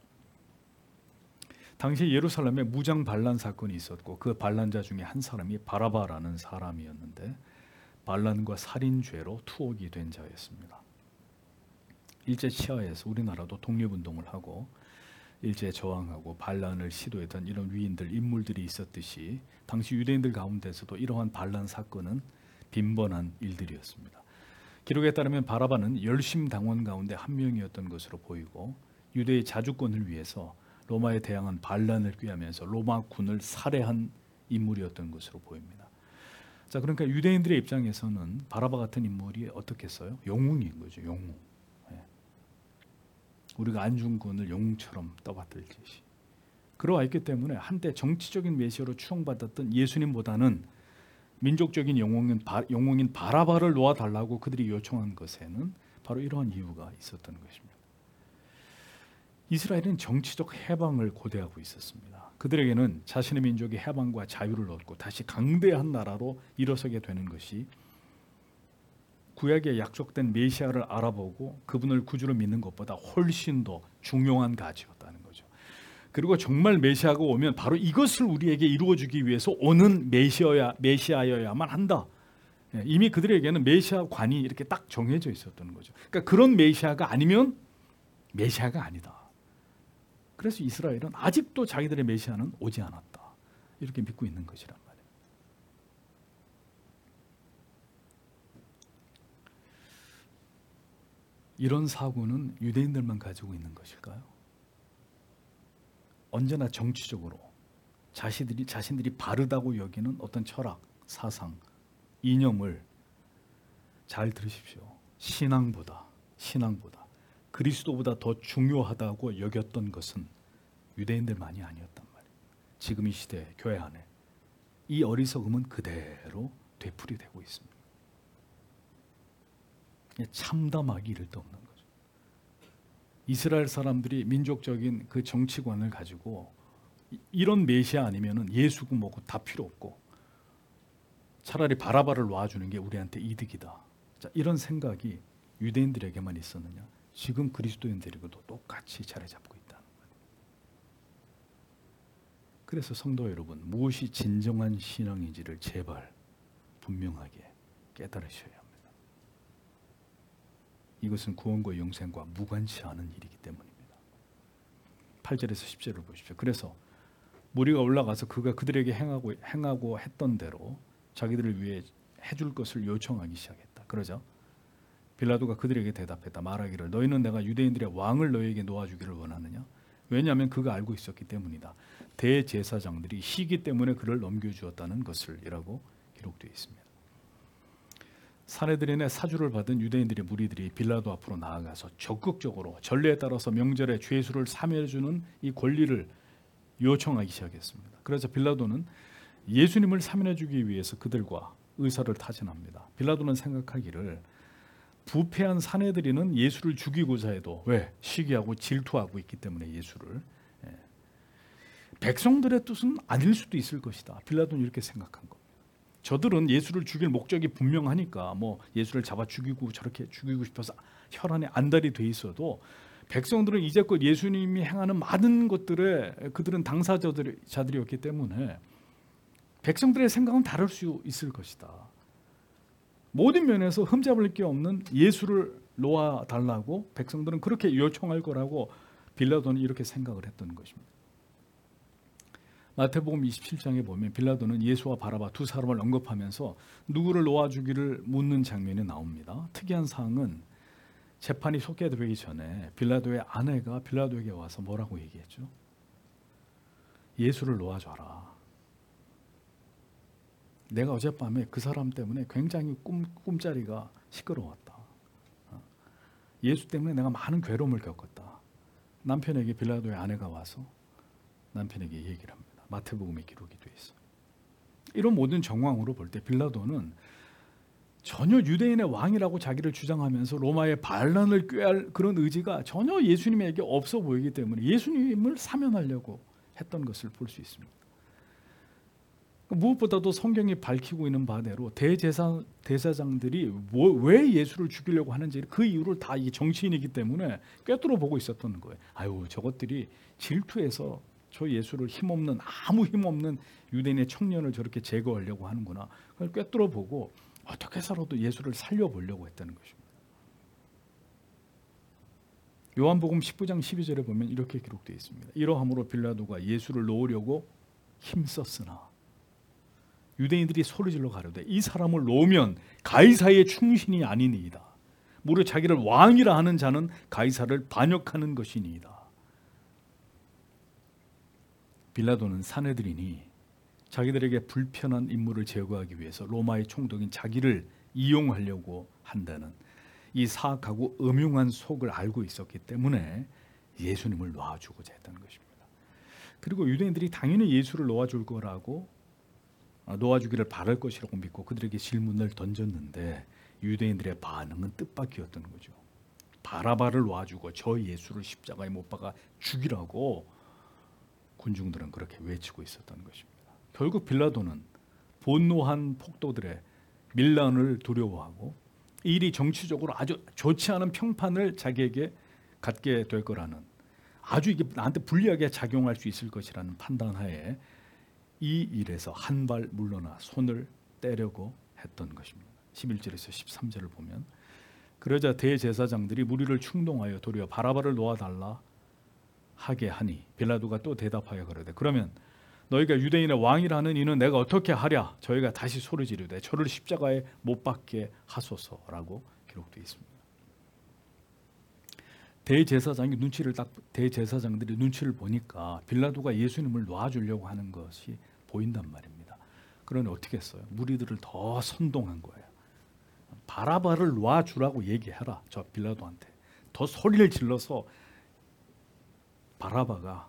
당시 예루살렘에 무장 반란 사건이 있었고 그 반란자 중에 한 사람이 바라바라는 사람이었는데 반란과 살인죄로 투옥이 된 자였습니다. 일제 치하에서 우리나라도 독립운동을 하고 일제에 저항하고 반란을 시도했던 이런 위인들, 인물들이 있었듯이 당시 유대인들 가운데서도 이러한 반란 사건은 빈번한 일들이었습니다. 기록에 따르면 바라바는 열심당원 가운데 한 명이었던 것으로 보이고 유대의 자주권을 위해서 로마에 대항한 반란을 꾀하면서 로마 군을 살해한 인물이었던 것으로 보입니다. 자, 그러니까 유대인들의 입장에서는 바라바 같은 인물이 어떻겠어요? 영웅인 거죠, 영웅. 예. 우리가 안중근을 영웅처럼 떠받들듯이 그러와 있기 때문에 한때 정치적인 메시아로 추앙받았던 예수님보다는 민족적인 영웅인, 바, 영웅인 바라바를 놓아달라고 그들이 요청한 것에는 바로 이러한 이유가 있었던 것입니다. 이스라엘은 정치적 해방을 고대하고 있었습니다. 그들에게는 자신의 민족이 해방과 자유를 얻고 다시 강대한 나라로 일어서게 되는 것이 구약에 약속된 메시아를 알아보고 그분을 구주로 믿는 것보다 훨씬 더 중요한 가치였다는 거죠. 그리고 정말 메시아가 오면 바로 이것을 우리에게 이루어주기 위해서 오는 메시아야, 메시아여야만 한다. 이미 그들에게는 메시아관이 이렇게 딱 정해져 있었던 거죠. 그러니까 그런 메시아가 아니면 메시아가 아니다. 그래서 이스라엘은 아직도 자기들의 메시아는 오지 않았다. 이렇게 믿고 있는 것이란 말이에요. 이런 사고는 유대인들만 가지고 있는 것일까요? 언제나 정치적으로 자신들이, 자신들이 바르다고 여기는 어떤 철학, 사상, 이념을 잘 들으십시오. 신앙보다 신앙보다 그리스도보다 더 중요하다고 여겼던 것은 유대인들만이 아니었단 말이에요. 지금 이 시대 교회 안에 이 어리석음은 그대로 되풀이되고 있습니다. 참담하기 이를 데 없는 거죠. 이스라엘 사람들이 민족적인 그 정치관을 가지고 이런 메시아 아니면은 예수고 뭐고 다 필요 없고 차라리 바라바를 놔주는 게 우리한테 이득이다. 자, 이런 생각이 유대인들에게만 있었느냐? 지금 그리스도인들에게도 똑같이 자리 잡고 있다는 거예요. 그래서 성도 여러분, 무엇이 진정한 신앙인지를 제발 분명하게 깨달으셔야 합니다. 이것은 구원과 영생과 무관치 않은 일이기 때문입니다. 팔 절에서 십 절을 보십시오. 그래서 무리가 올라가서 그가 그들에게 행하고, 행하고 했던 대로 자기들을 위해 해줄 것을 요청하기 시작했다. 그러자 빌라도가 그들에게 대답했다. 말하기를 너희는 내가 유대인들의 왕을 너희에게 놓아주기를 원하느냐? 왜냐하면 그가 알고 있었기 때문이다. 대제사장들이 시기 때문에 그를 넘겨주었다는 것을 이라고 기록되어 있습니다. 사내들인의 사주를 받은 유대인들의 무리들이 빌라도 앞으로 나아가서 적극적으로 전례에 따라서 명절에 죄수를 사면해주는 이 권리를 요청하기 시작했습니다. 그래서 빌라도는 예수님을 사면해주기 위해서 그들과 의사를 타진합니다. 빌라도는 생각하기를 부패한 사내들이는 예수를 죽이고자 해도 왜? 시기하고 질투하고 있기 때문에 예수를 예. 백성들의 뜻은 아닐 수도 있을 것이다. 빌라도는 이렇게 생각한 겁니다. 저들은 예수를 죽일 목적이 분명하니까 뭐 예수를 잡아 죽이고 저렇게 죽이고 싶어서 혈안에 안달이 돼 있어도 백성들은 이제껏 예수님이 행하는 많은 것들에 그들은 당사자들이었기 때문에 백성들의 생각은 다를 수 있을 것이다. 모든 면에서 흠잡을 게 없는 예수를 놓아달라고 백성들은 그렇게 요청할 거라고 빌라도는 이렇게 생각을 했던 것입니다. 마태복음 이십칠 장에 보면 빌라도는 예수와 바라바 두 사람을 언급하면서 누구를 놓아주기를 묻는 장면이 나옵니다. 특이한 사항은 재판이 속개되기 전에 빌라도의 아내가 빌라도에게 와서 뭐라고 얘기했죠? 예수를 놓아줘라. 내가 어젯밤에 그 사람 때문에 굉장히 꿈, 꿈자리가 시끄러웠다. 예수 때문에 내가 많은 괴로움을 겪었다. 남편에게 빌라도의 아내가 와서 남편에게 얘기를 합니다. 마태복음에 기록이 되어 있어요. 이런 모든 정황으로 볼 때 빌라도는 전혀 유대인의 왕이라고 자기를 주장하면서 로마의 반란을 꾀할 그런 의지가 전혀 예수님에게 없어 보이기 때문에 예수님을 사면하려고 했던 것을 볼 수 있습니다. 무엇보다도 성경이 밝히고 있는 바대로 대제사, 대사장들이 뭐, 왜 예수를 죽이려고 하는지 그 이유를 다 이 정치인이기 때문에 꿰뚫어 보고 있었던 거예요. 아유, 저것들이 질투해서 저 예수를 힘없는, 아무 힘없는 유대인의 청년을 저렇게 제거하려고 하는구나. 그걸 꿰뚫어 보고 어떻게 해서라도 예수를 살려보려고 했다는 것입니다. 요한복음 십구 장 십이 절에 보면 이렇게 기록되어 있습니다. 이러함으로 빌라도가 예수를 놓으려고 힘썼으나 유대인들이 소리질러 가로되 이 사람을 놓으면 가이사의 충신이 아니니이다. 무려 자기를 왕이라 하는 자는 가이사를 반역하는 것이니이다. 빌라도는 사내들이니 자기들에게 불편한 인물을 제거하기 위해서 로마의 총독인 자기를 이용하려고 한다는 이 사악하고 음흉한 속을 알고 있었기 때문에 예수님을 놓아주고자 했다는 것입니다. 그리고 유대인들이 당연히 예수를 놓아줄 거라고 놓아주기를 바랄 것이라고 믿고 그들에게 질문을 던졌는데 유대인들의 반응은 뜻밖이었던 거죠. 바라바를 놓아주고 저 예수를 십자가에 못 박아 죽이라고 군중들은 그렇게 외치고 있었던 것입니다. 결국 빌라도는 분노한 폭도들의 밀란을 두려워하고 이 일이 정치적으로 아주 좋지 않은 평판을 자기에게 갖게 될 거라는, 아주 이게 나한테 불리하게 작용할 수 있을 것이라는 판단하에 이 일에서 한 발 물러나 손을 떼려고 했던 것입니다. 십일 절에서 십삼 절을 보면 그러자 대제사장들이 무리를 충동하여 도리어 바라바를 놓아달라 하게 하니 빌라도가 또 대답하여 그러되 그러면 너희가 유대인의 왕이라는 이는 내가 어떻게 하랴? 저희가 다시 소리 지르되 저를 십자가에 못 박게 하소서라고 기록되어 있습니다. 대제사장이 눈치를 딱 대제사장들이 눈치를 보니까 빌라도가 예수님을 놓아주려고 하는 것이 보인단 말입니다. 그러니 어떻게 했어요? 무리들을 더 선동한 거예요. 바라바를 놓아주라고 얘기해라. 저 빌라도한테 더 소리를 질러서 바라바가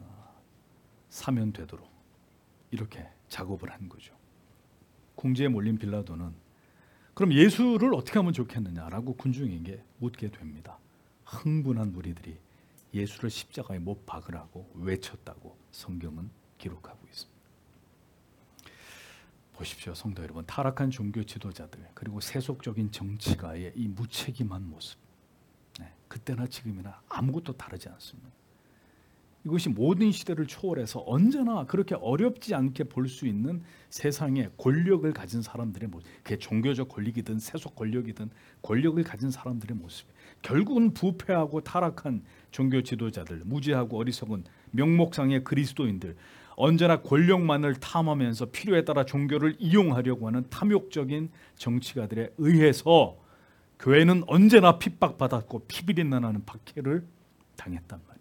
사면되도록 이렇게 작업을 한 거죠. 궁지에 몰린 빌라도는 그럼 예수를 어떻게 하면 좋겠느냐라고 군중에게 묻게 됩니다. 흥분한 무리들이 예수를 십자가에 못 박으라고 외쳤다고 성경은 기록하고 있습니다. 보십시오, 성도 여러분. 타락한 종교 지도자들 그리고 세속적인 정치가의 이 무책임한 모습, 네, 그때나 지금이나 아무것도 다르지 않습니다. 이것이 모든 시대를 초월해서 언제나 그렇게 어렵지 않게 볼 수 있는 세상의 권력을 가진 사람들의 모습, 그게 종교적 권력이든 세속 권력이든 권력을 가진 사람들의 모습, 결국은 부패하고 타락한 종교 지도자들, 무지하고 어리석은 명목상의 그리스도인들, 언제나 권력만을 탐하면서 필요에 따라 종교를 이용하려고 하는 탐욕적인 정치가들에 의해서 교회는 언제나 핍박받았고 피비린내나는 박해를 당했단 말이에요.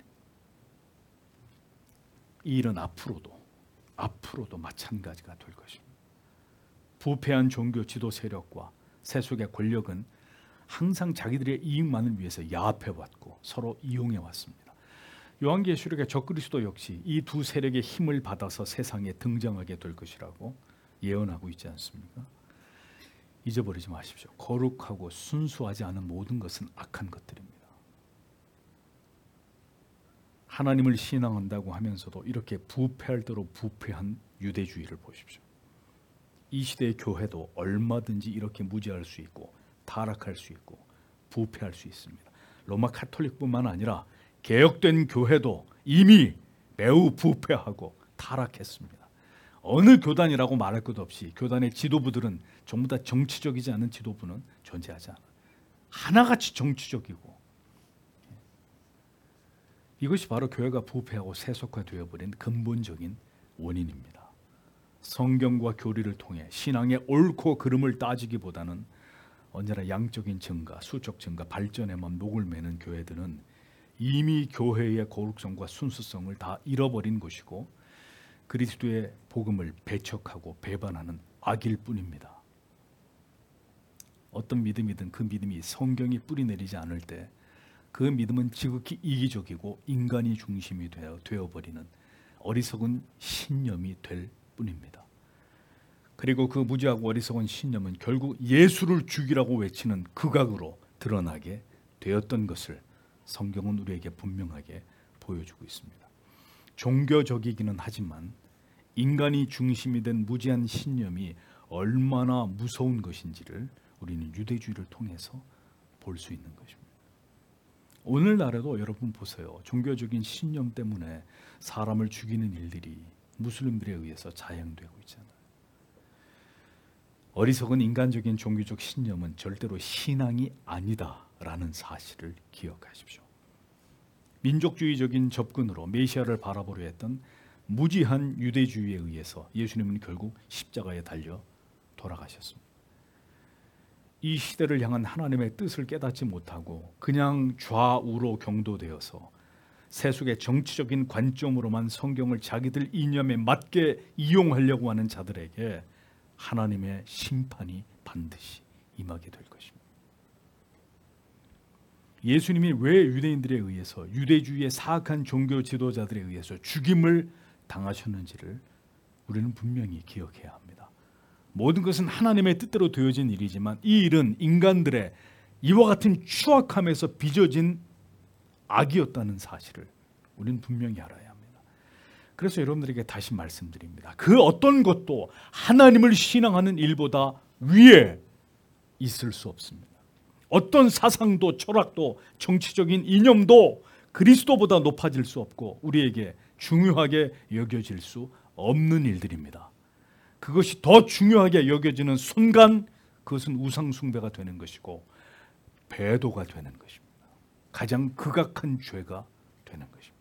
이 일은 앞으로도 앞으로도 마찬가지가 될 것입니다. 부패한 종교 지도 세력과 세속의 권력은 항상 자기들의 이익만을 위해서 야합해왔고 서로 이용해왔습니다. 요한계시록의 적그리스도 역시 이 두 세력의 힘을 받아서 세상에 등장하게 될 것이라고 예언하고 있지 않습니까? 잊어버리지 마십시오. 거룩하고 순수하지 않은 모든 것은 악한 것들입니다. 하나님을 신앙한다고 하면서도 이렇게 부패할 대로 부패한 유대주의를 보십시오. 이 시대의 교회도 얼마든지 이렇게 무지할 수 있고 타락할 수 있고 부패할 수 있습니다. 로마 카톨릭뿐만 아니라 개혁된 교회도 이미 매우 부패하고 타락했습니다. 어느 교단이라고 말할 것 없이 교단의 지도부들은 전부 다 정치적이지 않은 지도부는 존재하지 않아요. 하나같이 정치적이고, 이것이 바로 교회가 부패하고 세속화되어 버린 근본적인 원인입니다. 성경과 교리를 통해 신앙의 옳고 그름을 따지기보다는 언제나 양적인 증가, 수적 증가, 발전에만 목을 매는 교회들은 이미 교회의 거룩성과 순수성을 다 잃어버린 것이고 그리스도의 복음을 배척하고 배반하는 악일 뿐입니다. 어떤 믿음이든 그 믿음이 성경이 뿌리내리지 않을 때 그 믿음은 지극히 이기적이고 인간이 중심이 되어, 되어버리는 어리석은 신념이 될 뿐입니다. 그리고 그 무지하고 어리석은 신념은 결국 예수를 죽이라고 외치는 극악으로 드러나게 되었던 것을 성경은 우리에게 분명하게 보여주고 있습니다. 종교적이기는 하지만 인간이 중심이 된 무지한 신념이 얼마나 무서운 것인지를 우리는 유대주의를 통해서 볼 수 있는 것입니다. 오늘날에도 여러분 보세요. 종교적인 신념 때문에 사람을 죽이는 일들이 무슬림들에 의해서 자행되고 있잖아요. 어리석은 인간적인 종교적 신념은 절대로 신앙이 아니다라는 사실을 기억하십시오. 민족주의적인 접근으로 메시아를 바라보려 했던 무지한 유대주의에 의해서 예수님은 결국 십자가에 달려 돌아가셨습니다. 이 시대를 향한 하나님의 뜻을 깨닫지 못하고 그냥 좌우로 경도되어서 세속의 정치적인 관점으로만 성경을 자기들 이념에 맞게 이용하려고 하는 자들에게 하나님의 심판이 반드시 임하게 될 것입니다. 예수님이 왜 유대인들에 의해서, 유대주의의 사악한 종교 지도자들에 의해서 죽임을 당하셨는지를 우리는 분명히 기억해야 합니다. 모든 것은 하나님의 뜻대로 되어진 일이지만 이 일은 인간들의 이와 같은 추악함에서 빚어진 악이었다는 사실을 우리는 분명히 알아야 합니다. 그래서 여러분들에게 다시 말씀드립니다. 그 어떤 것도 하나님을 신앙하는 일보다 위에 있을 수 없습니다. 어떤 사상도 철학도 정치적인 이념도 그리스도보다 높아질 수 없고 우리에게 중요하게 여겨질 수 없는 일들입니다. 그것이 더 중요하게 여겨지는 순간 그것은 우상 숭배가 되는 것이고 배도가 되는 것입니다. 가장 극악한 죄가 되는 것입니다.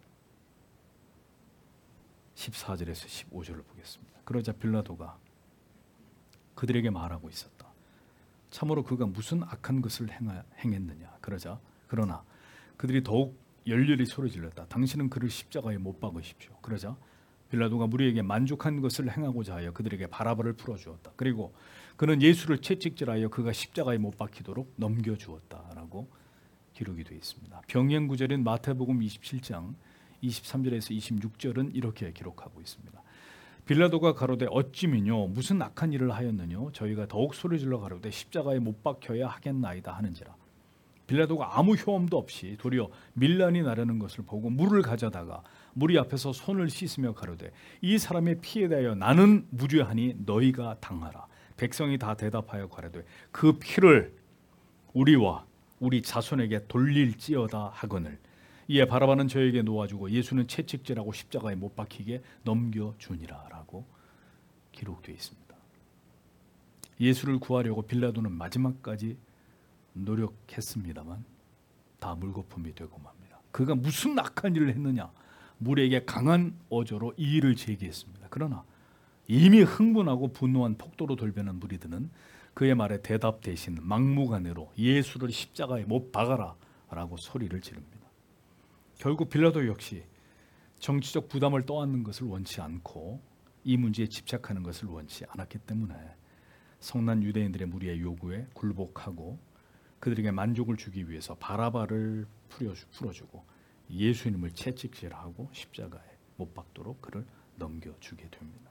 십사 절에서 십오 절을 보겠습니다. 그러자 빌라도가 그들에게 말하고 있었다. 참으로 그가 무슨 악한 것을 행했느냐. 그러자 그러나 그들이 더욱 열렬히 소리질렀다. 당신은 그를 십자가에 못 박으십시오. 그러자 빌라도가 무리에게 만족한 것을 행하고자 하여 그들에게 바라바를 풀어주었다. 그리고 그는 예수를 채찍질하여 그가 십자가에 못 박히도록 넘겨주었다라고 기록이 되어 있습니다. 병행 구절인 마태복음 이십칠 장 이십삼 절에서 이십육 절은 이렇게 기록하고 있습니다. 빌라도가 가로되 어찌미뇨 무슨 악한 일을 하였느뇨 저희가 더욱 소리질러 가로되 십자가에 못 박혀야 하겠나이다 하는지라. 빌라도가 아무 효험도 없이 도리어 밀란이 나려는 것을 보고 물을 가져다가 무리 앞에서 손을 씻으며 가로되 이 사람의 피에 대하여 나는 무죄하니 너희가 당하라. 백성이 다 대답하여 가로되 그 피를 우리와 우리 자손에게 돌릴지어다 하거늘. 이에 바라바는 저에게 놓아주고 예수는 채찍질하고 십자가에 못 박히게 넘겨주니라 라고 기록되어 있습니다. 예수를 구하려고 빌라도는 마지막까지 노력했습니다만 다 물거품이 되고 맙니다. 그가 무슨 악한 일을 했느냐. 무리에게 강한 어조로 이의를 제기했습니다. 그러나 이미 흥분하고 분노한 폭도로 돌변한 무리들은 그의 말에 대답 대신 막무가내로 예수를 십자가에 못 박아라 라고 소리를 지릅니다. 결국 빌라도 역시 정치적 부담을 떠안는 것을 원치 않고 이 문제에 집착하는 것을 원치 않았기 때문에 성난 유대인들의 무리의 요구에 굴복하고 그들에게 만족을 주기 위해서 바라바를 풀어주고 예수님을 채찍질하고 십자가에 못 박도록 그를 넘겨주게 됩니다.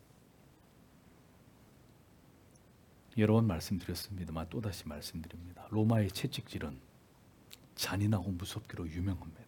여러 번 말씀드렸습니다만 또다시 말씀드립니다. 로마의 채찍질은 잔인하고 무섭기로 유명합니다.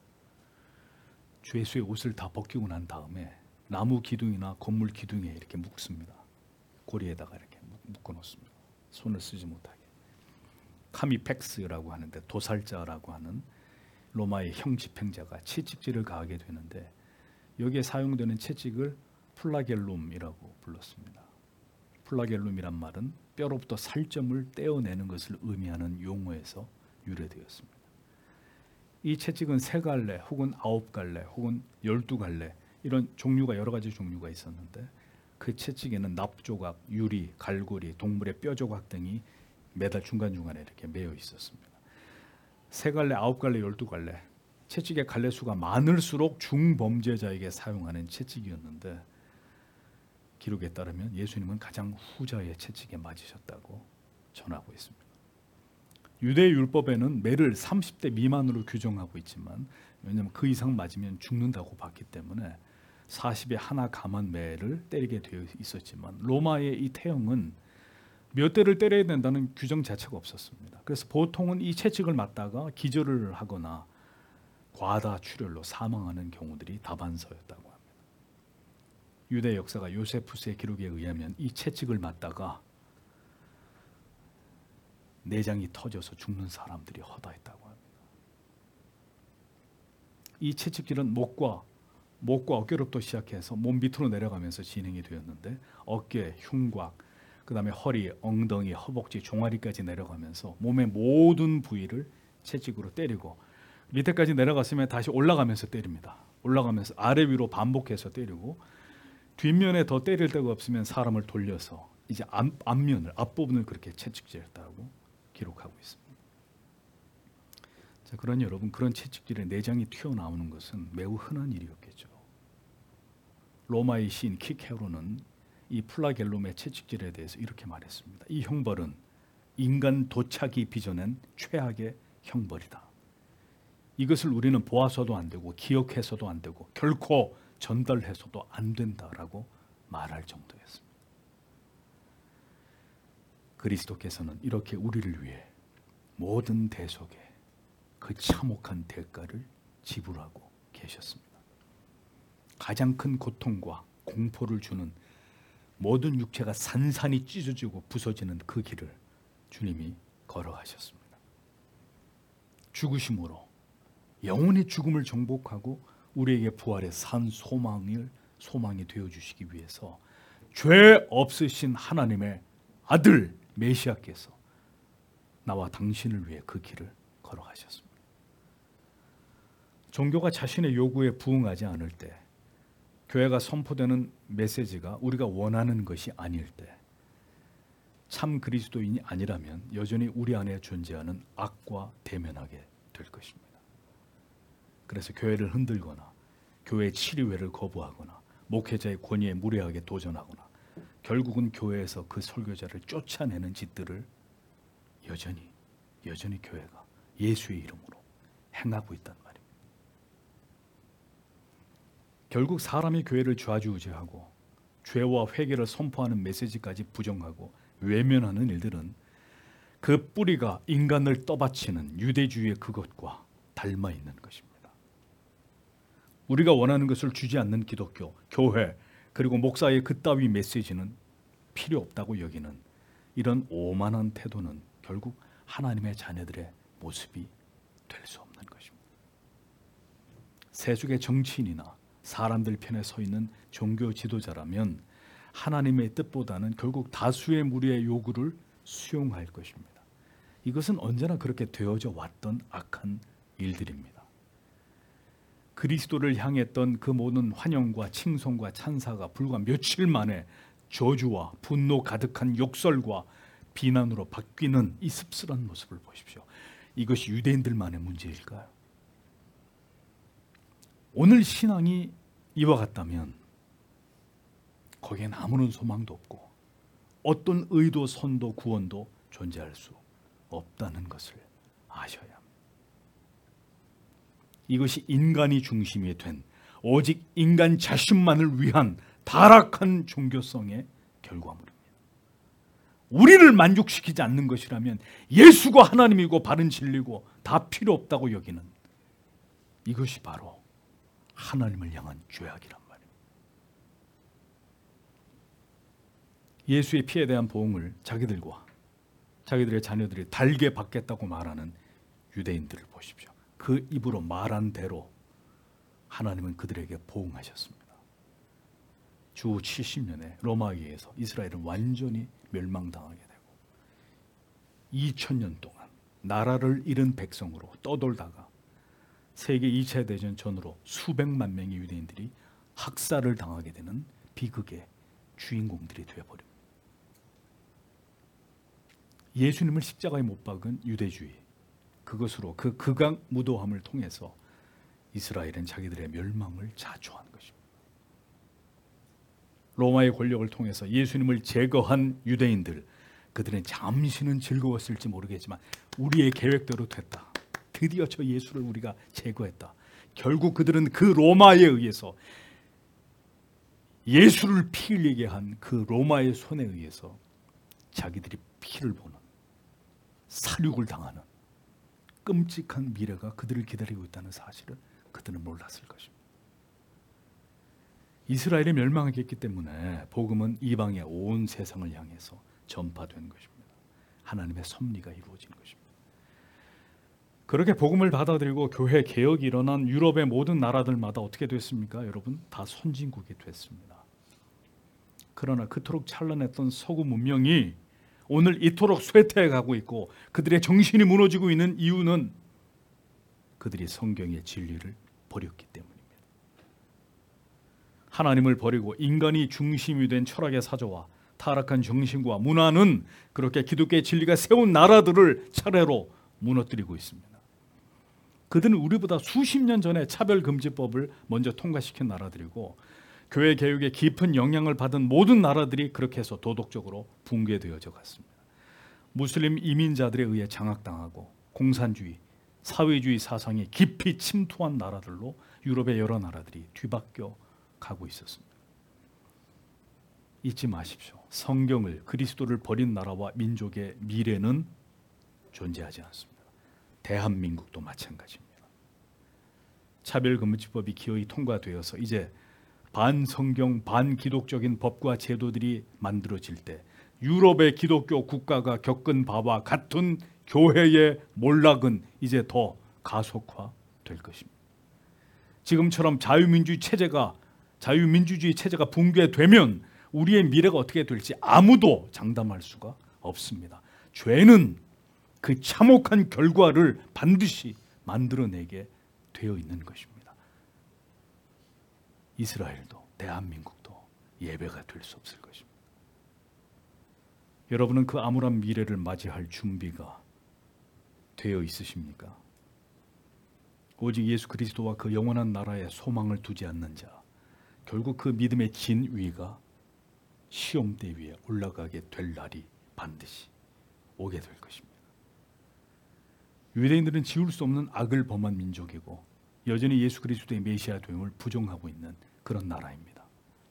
죄수의 옷을 다 벗기고 난 다음에 나무 기둥이나 건물 기둥에 이렇게 묶습니다. 고리에다가 이렇게 묶어 놓습니다. 손을 쓰지 못하게. 카미펙스라고 하는데 도살자라고 하는 로마의 형집행자가 채찍질을 가하게 되는데 여기에 사용되는 채찍을 플라겔룸이라고 불렀습니다. 플라겔룸이란 말은 뼈로부터 살점을 떼어내는 것을 의미하는 용어에서 유래되었습니다. 이 채찍은 세 갈래 혹은 아홉 갈래 혹은 열두 갈래 이런 종류가 여러 가지 종류가 있었는데 그 채찍에는 납조각, 유리, 갈고리, 동물의 뼈조각 등이 매달 중간중간에 이렇게 매여 있었습니다. 세 갈래, 아홉 갈래, 열두 갈래 채찍의 갈래 수가 많을수록 중범죄자에게 사용하는 채찍이었는데 기록에 따르면 예수님은 가장 후자의 채찍에 맞으셨다고 전하고 있습니다. 유대 율법에는 매를 삼십 대 미만으로 규정하고 있지만 왜냐하면 그 이상 맞으면 죽는다고 봤기 때문에 사십에 하나 감한 매를 때리게 되어 있었지만 로마의 이 태형은 몇 대를 때려야 된다는 규정 자체가 없었습니다. 그래서 보통은 이 채찍을 맞다가 기절을 하거나 과다출혈로 사망하는 경우들이 다반사였다고 합니다. 유대 역사가 요세푸스의 기록에 의하면 이 채찍을 맞다가 내장이 터져서 죽는 사람들이 허다했다고 합니다. 이 채찍질은 목과 목과 어깨로부터 시작해서 몸 밑으로 내려가면서 진행이 되었는데 어깨, 흉곽, 그 다음에 허리, 엉덩이, 허벅지, 종아리까지 내려가면서 몸의 모든 부위를 채찍으로 때리고 밑에까지 내려갔으면 다시 올라가면서 때립니다. 올라가면서 아래 위로 반복해서 때리고 뒷면에 더 때릴 데가 없으면 사람을 돌려서 이제 앞, 앞면을 앞부분을 그렇게 채찍질했다고 기록하고 있습니다. 자, 그러니 여러분 그런 채찍질에 내장이 튀어나오는 것은 매우 흔한 일이었겠죠. 로마의 시인 키케로는 이 플라겔lum의 채찍질에 대해서 이렇게 말했습니다. 이 형벌은 인간 도착이 빚어낸 최악의 형벌이다. 이것을 우리는 보아서도 안 되고 기억해서도 안 되고 결코 전달해서도 안 된다라고 말할 정도였습니다. 그리스도께서는 이렇게 우리를 위해 모든 대속에 그 참혹한 대가를 지불하고 계셨습니다. 가장 큰 고통과 공포를 주는 모든 육체가 산산이 찢어지고 부서지는 그 길을 주님이 걸어가셨습니다. 죽으심으로 영원히 죽음을 정복하고 우리에게 부활의 산 소망을 소망이 되어 주시기 위해서 죄 없으신 하나님의 아들 메시아께서 나와 당신을 위해 그 길을 걸어가셨습니다. 종교가 자신의 요구에 부응하지 않을 때, 교회가 선포되는 메시지가 우리가 원하는 것이 아닐 때, 참 그리스도인이 아니라면 여전히 우리 안에 존재하는 악과 대면하게 될 것입니다. 그래서 교회를 흔들거나 교회 치료회를 거부하거나 목회자의 권위에 무례하게 도전하거나 결국은 교회에서 그 설교자를 쫓아내는 짓들을 여전히 여전히 교회가 예수의 이름으로 행하고 있단 말입니다. 결국 사람이 교회를 좌지우지하고 죄와 회개를 선포하는 메시지까지 부정하고 외면하는 일들은 그 뿌리가 인간을 떠받치는 유대주의의 그것과 닮아 있는 것입니다. 우리가 원하는 것을 주지 않는 기독교, 교회, 그리고 목사의 그따위 메시지는 필요 없다고 여기는 이런 오만한 태도는 결국 하나님의 자녀들의 모습이 될 수 없는 것입니다. 세속의 정치인이나 사람들 편에 서 있는 종교 지도자라면 하나님의 뜻보다는 결국 다수의 무리의 요구를 수용할 것입니다. 이것은 언제나 그렇게 되어져 왔던 악한 일들입니다. 그리스도를 향했던 그 모든 환영과 칭송과 찬사가 불과 며칠 만에 저주와 분노 가득한 욕설과 비난으로 바뀌는 이 씁쓸한 모습을 보십시오. 이것이 유대인들만의 문제일까요? 오늘 신앙이 이와 같다면 거기엔 아무런 소망도 없고 어떤 의도, 선도, 구원도 존재할 수 없다는 것을 아셔야 합니다. 이것이 인간이 중심이 된 오직 인간 자신만을 위한 타락한 종교성의 결과물입니다. 우리를 만족시키지 않는 것이라면 예수가 하나님이고 바른 진리고 다 필요 없다고 여기는 이것이 바로 하나님을 향한 죄악이란 말입니다. 예수의 피에 대한 보응을 자기들과 자기들의 자녀들이 달게 받겠다고 말하는 유대인들을 보십시오. 그 입으로 말한 대로 하나님은 그들에게 보응하셨습니다. 주 칠십 년에 로마에 의해서 이스라엘은 완전히 멸망당하게 되고 이천 년 동안 나라를 잃은 백성으로 떠돌다가 세계 이 차 대전 전후로 수백만 명의 유대인들이 학살을 당하게 되는 비극의 주인공들이 되어버립니다. 예수님을 십자가에 못 박은 유대주의, 그것으로 그 극악무도함을 통해서 이스라엘은 자기들의 멸망을 자초한 것입니다. 로마의 권력을 통해서 예수님을 제거한 유대인들, 그들은 잠시는 즐거웠을지 모르겠지만 우리의 계획대로 됐다. 드디어 저 예수를 우리가 제거했다. 결국 그들은 그 로마에 의해서 예수를 피 흘리게 한 그 로마의 손에 의해서 자기들이 피를 보는, 살육을 당하는 끔찍한 미래가 그들을 기다리고 있다는 사실을 그들은 몰랐을 것입니다. 이스라엘이 멸망했기 때문에 복음은 이방의 온 세상을 향해서 전파된 것입니다. 하나님의 섭리가 이루어진 것입니다. 그렇게 복음을 받아들이고 교회 개혁이 일어난 유럽의 모든 나라들마다 어떻게 됐습니까? 여러분, 다 선진국이 됐습니다. 그러나 그토록 찬란했던 서구 문명이 오늘 이토록 쇠퇴해 가고 있고 그들의 정신이 무너지고 있는 이유는 그들이 성경의 진리를 버렸기 때문입니다. 하나님을 버리고 인간이 중심이 된 철학의 사조와 타락한 정신과 문화는 그렇게 기독교의 진리가 세운 나라들을 차례로 무너뜨리고 있습니다. 그들은 우리보다 수십 년 전에 차별금지법을 먼저 통과시킨 나라들이고 교회 개혁에 깊은 영향을 받은 모든 나라들이 그렇게 해서 도덕적으로 붕괴되어져 갔습니다. 무슬림 이민자들에 의해 장악당하고 공산주의, 사회주의 사상이 깊이 침투한 나라들로 유럽의 여러 나라들이 뒤바뀌어 가고 있었습니다. 잊지 마십시오. 성경을, 그리스도를 버린 나라와 민족의 미래는 존재하지 않습니다. 대한민국도 마찬가지입니다. 차별금지법이 기어이 통과되어서 이제 반성경, 반기독적인 법과 제도들이 만들어질 때 유럽의 기독교 국가가 겪은 바와 같은 교회의 몰락은 이제 더 가속화될 것입니다. 지금처럼 자유민주주의 체제가 자유민주주의 체제가 붕괴되면 우리의 미래가 어떻게 될지 아무도 장담할 수가 없습니다. 죄는 그 참혹한 결과를 반드시 만들어내게 되어 있는 것입니다. 이스라엘도 대한민국도 예배가 될 수 없을 것입니다. 여러분은 그 암울한 미래를 맞이할 준비가 되어 있으십니까? 오직 예수 그리스도와 그 영원한 나라에 소망을 두지 않는 자, 결국 그 믿음의 진위가 시험대 위에 올라가게 될 날이 반드시 오게 될 것입니다. 유대인들은 지울 수 없는 악을 범한 민족이고 여전히 예수 그리스도의 메시아 도임을 부정하고 있는 그런 나라입니다.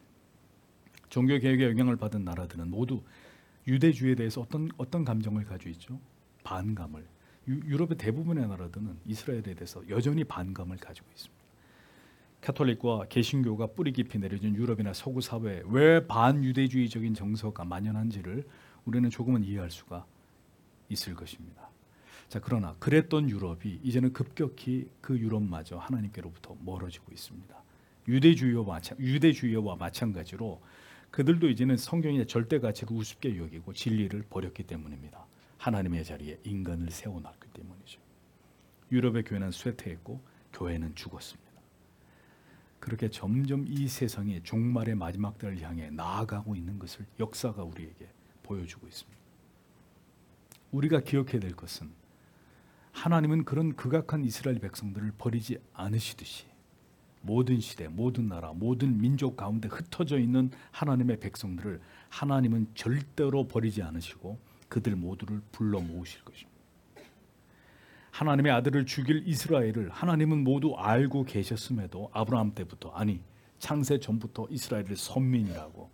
종교개혁의 영향을 받은 나라들은 모두 유대주의에 대해서 어떤, 어떤 감정을 가지고 있죠? 반감을. 유, 유럽의 대부분의 나라들은 이스라엘에 대해서 여전히 반감을 가지고 있습니다. 카톨릭과 개신교가 뿌리 깊이 내려진 유럽이나 서구 사회에 왜 반유대주의적인 정서가 만연한지를 우리는 조금은 이해할 수가 있을 것입니다. 자, 그러나 그랬던 유럽이 이제는 급격히 그 유럽마저 하나님께로부터 멀어지고 있습니다. 유대주의와, 마찬, 유대주의와 마찬가지로 그들도 이제는 성경의 절대 가치를 우습게 여기고 진리를 버렸기 때문입니다. 하나님의 자리에 인간을 세워놨기 때문이죠. 유럽의 교회는 쇠퇴했고 교회는 죽었습니다. 그렇게 점점 이 세상이 종말의 마지막 때를 향해 나아가고 있는 것을 역사가 우리에게 보여주고 있습니다. 우리가 기억해야 될 것은 하나님은 그런 극악한 이스라엘 백성들을 버리지 않으시듯이 모든 시대, 모든 나라, 모든 민족 가운데 흩어져 있는 하나님의 백성들을 하나님은 절대로 버리지 않으시고 그들 모두를 불러 모으실 것입니다. 하나님의 아들을 죽일 이스라엘을 하나님은 모두 알고 계셨음에도 아브라함 때부터, 아니 창세 전부터 이스라엘을 선민이라고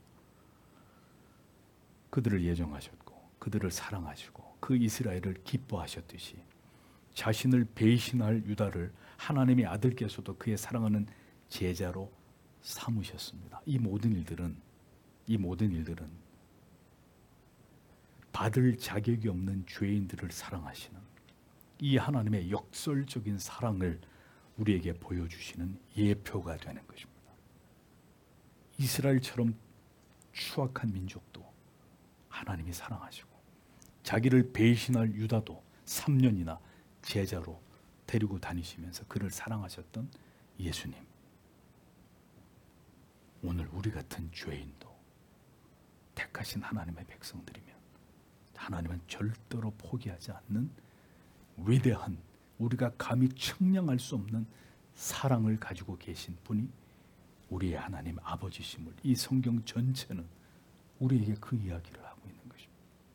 그들을 예정하셨고 그들을 사랑하시고 그 이스라엘을 기뻐하셨듯이 자신을 배신할 유다를 하나님의 아들께서도 그의 사랑하는 제자로 삼으셨습니다. 이 모든 일들은 이 모든 일들은 받을 자격이 없는 죄인들을 사랑하시는 이 하나님의 역설적인 사랑을 우리에게 보여주시는 예표가 되는 것입니다. 이스라엘처럼 추악한 민족도 하나님이 사랑하시고 자기를 배신할 유다도 삼 년이나 제자로 데리고 다니시면서 그를 사랑하셨던 예수님, 오늘 우리 같은 죄인도 택하신 하나님의 백성들이면 하나님은 절대로 포기하지 않는 위대한, 우리가 감히 측량할 수 없는 사랑을 가지고 계신 분이 우리의 하나님 아버지심을 이 성경 전체는 우리에게 그 이야기를 하고 있는 것입니다.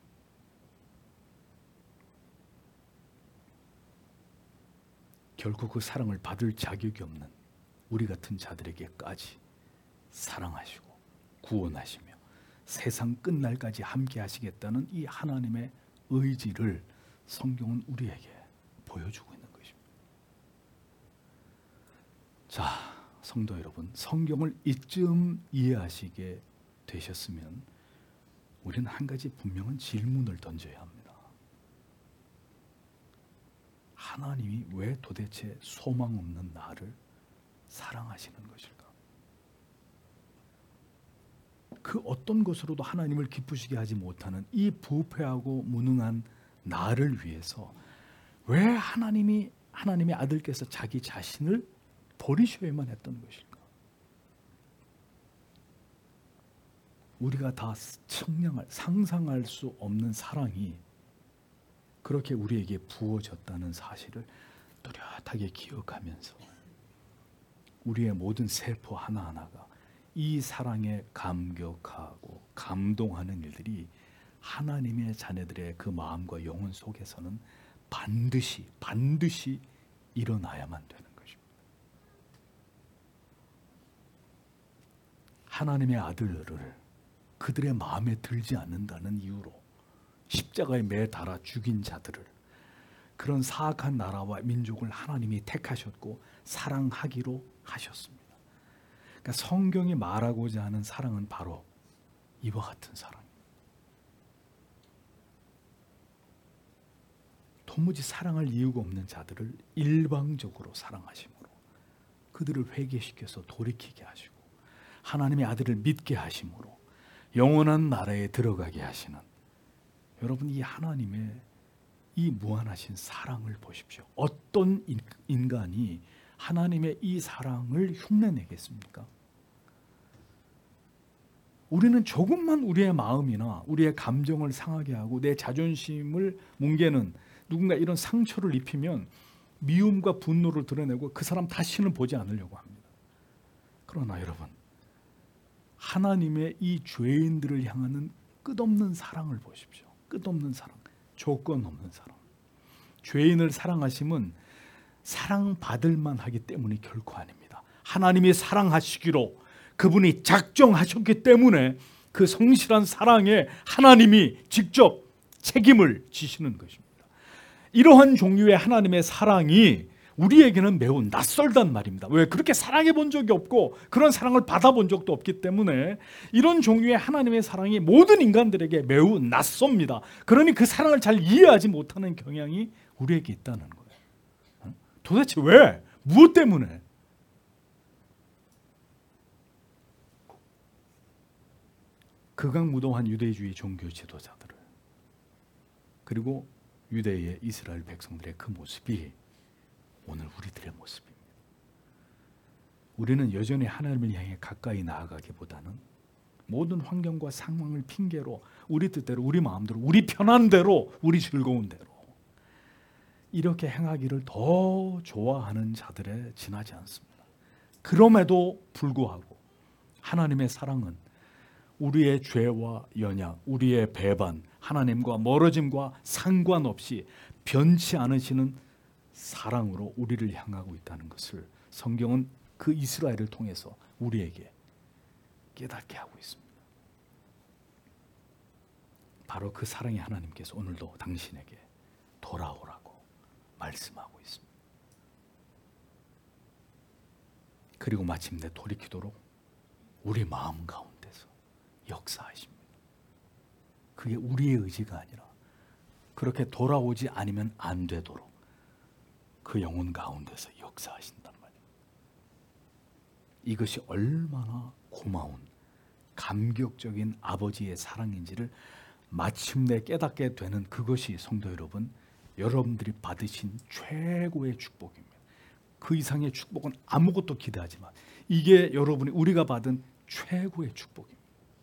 결국 그 사랑을 받을 자격이 없는 우리 같은 자들에게까지 사랑하시고 구원하시며 세상 끝날까지 함께 하시겠다는 이 하나님의 의지를 성경은 우리에게 보여주고 있는 것입니다. 자, 성도 여러분, 성경을 이쯤 이해하시게 되셨으면 우리는 한 가지 분명한 질문을 던져야 합니다. 하나님이 왜 도대체 소망 없는 나를 사랑하시는 것일까? 그 어떤 것으로도 하나님을 기쁘시게 하지 못하는 이 부패하고 무능한 나를 위해서 왜 하나님이 하나님의 아들께서 자기 자신을 버리셔야만 했던 것일까? 우리가 다 측량할, 상상할 수 없는 사랑이 그렇게 우리에게 부어졌다는 사실을 뚜렷하게 기억하면서 우리의 모든 세포 하나하나가 이 사랑에 감격하고 감동하는 일들이 하나님의 자녀들의 그 마음과 영혼 속에서는 반드시 반드시 일어나야만 되는 것입니다. 하나님의 아들을 그들의 마음에 들지 않는다는 이유로 십자가에 매달아 죽인 자들을, 그런 사악한 나라와 민족을 하나님이 택하셨고 사랑하기로 하셨습니다. 그러니까 성경이 말하고자 하는 사랑은 바로 이와 같은 사랑입니다. 도무지 사랑할 이유가 없는 자들을 일방적으로 사랑하심으로 그들을 회개시켜서 돌이키게 하시고 하나님의 아들을 믿게 하심으로 영원한 나라에 들어가게 하시는, 여러분, 이 하나님의 이 무한하신 사랑을 보십시오. 어떤 인간이 하나님의 이 사랑을 흉내내겠습니까? 우리는 조금만 우리의 마음이나 우리의 감정을 상하게 하고 내 자존심을 뭉개는 누군가 이런 상처를 입히면 미움과 분노를 드러내고 그 사람 다시는 보지 않으려고 합니다. 그러나 여러분, 하나님의 이 죄인들을 향하는 끝없는 사랑을 보십시오. 끝없는 사랑, 조건 없는 사랑. 죄인을 사랑하심은 사랑받을 만하기 때문이 결코 아닙니다. 하나님이 사랑하시기로 그분이 작정하셨기 때문에 그 성실한 사랑에 하나님이 직접 책임을 지시는 것입니다. 이러한 종류의 하나님의 사랑이 우리에게는 매우 낯설단 말입니다. 왜? 그렇게 사랑해 본 적이 없고 그런 사랑을 받아본 적도 없기 때문에 이런 종류의 하나님의 사랑이 모든 인간들에게 매우 낯섭니다. 그러니 그 사랑을 잘 이해하지 못하는 경향이 우리에게 있다는 거예요. 도대체 왜? 무엇 때문에? 극악무도한 유대주의 종교 지도자들을, 그리고 유대의 이스라엘 백성들의 그 모습이 오늘 우리들의 모습입니다. 우리는 여전히 하나님을 향해 가까이 나아가기보다는 모든 환경과 상황을 핑계로 우리 뜻대로, 우리 마음대로, 우리 편한 대로, 우리 즐거운 대로 이렇게 행하기를 더 좋아하는 자들에 지나지 않습니다. 그럼에도 불구하고 하나님의 사랑은 우리의 죄와 연약, 우리의 배반, 하나님과 멀어짐과 상관없이 변치 않으시는 사랑으로 우리를 향하고 있다는 것을 성경은 그 이스라엘을 통해서 우리에게 깨닫게 하고 있습니다. 바로 그 사랑의 하나님께서 오늘도 당신에게 돌아오라고 말씀하고 있습니다. 그리고 마침내 돌이키도록 우리 마음 가운데서 역사하십니다. 그게 우리의 의지가 아니라 그렇게 돌아오지 않으면 안 되도록 그 영혼 가운데서 역사하신단 말이에요. 이것이 얼마나 고마운 감격적인 아버지의 사랑인지를 마침내 깨닫게 되는 그것이, 성도 여러분, 여러분들이 받으신 최고의 축복입니다. 그 이상의 축복은 아무것도 기대하지 마. 이게 여러분이 우리가 받은 최고의 축복입니다.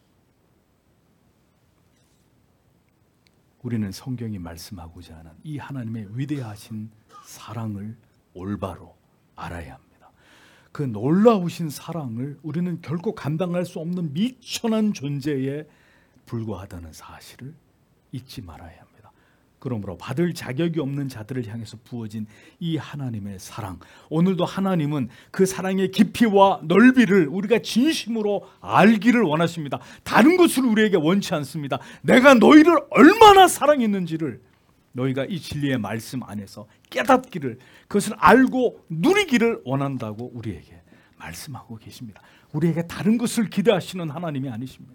우리는 성경이 말씀하고자 하는 이 하나님의 위대하신 사랑을 올바로 알아야 합니다. 그 놀라우신 사랑을 우리는 결코 감당할 수 없는 미천한 존재에 불과하다는 사실을 잊지 말아야 합니다. 그러므로 받을 자격이 없는 자들을 향해서 부어진 이 하나님의 사랑, 오늘도 하나님은 그 사랑의 깊이와 넓이를 우리가 진심으로 알기를 원하십니다. 다른 것을 우리에게 원치 않습니다. 내가 너희를 얼마나 사랑했는지를 너희가 이 진리의 말씀 안에서 깨닫기를, 그것을 알고 누리기를 원한다고 우리에게 말씀하고 계십니다. 우리에게 다른 것을 기대하시는 하나님이 아니십니다.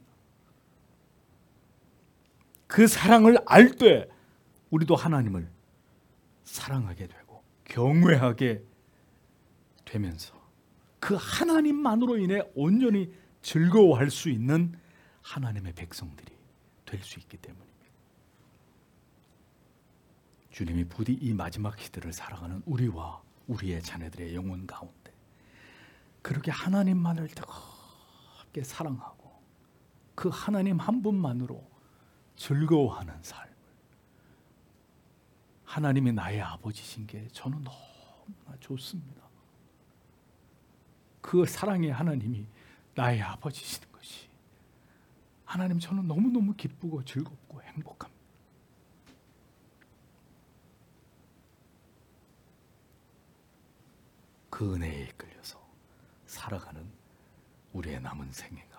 그 사랑을 알 때 우리도 하나님을 사랑하게 되고 경외하게 되면서 그 하나님만으로 인해 온전히 즐거워할 수 있는 하나님의 백성들이 될 수 있기 때문입니다. 주님이 부디 이 마지막 시대를 살아가는 우리와 우리의 자녀들의 영혼 가운데 그렇게 하나님만을 뜨겁게 사랑하고 그 하나님 한 분만으로 즐거워하는 삶, 하나님이 나의 아버지신 게 저는 너무나 좋습니다. 그 사랑의 하나님이 나의 아버지시는 것이 하나님, 저는 너무너무 기쁘고 즐겁고 행복합니다. 그 은혜에 이끌려서 살아가는 우리의 남은 생애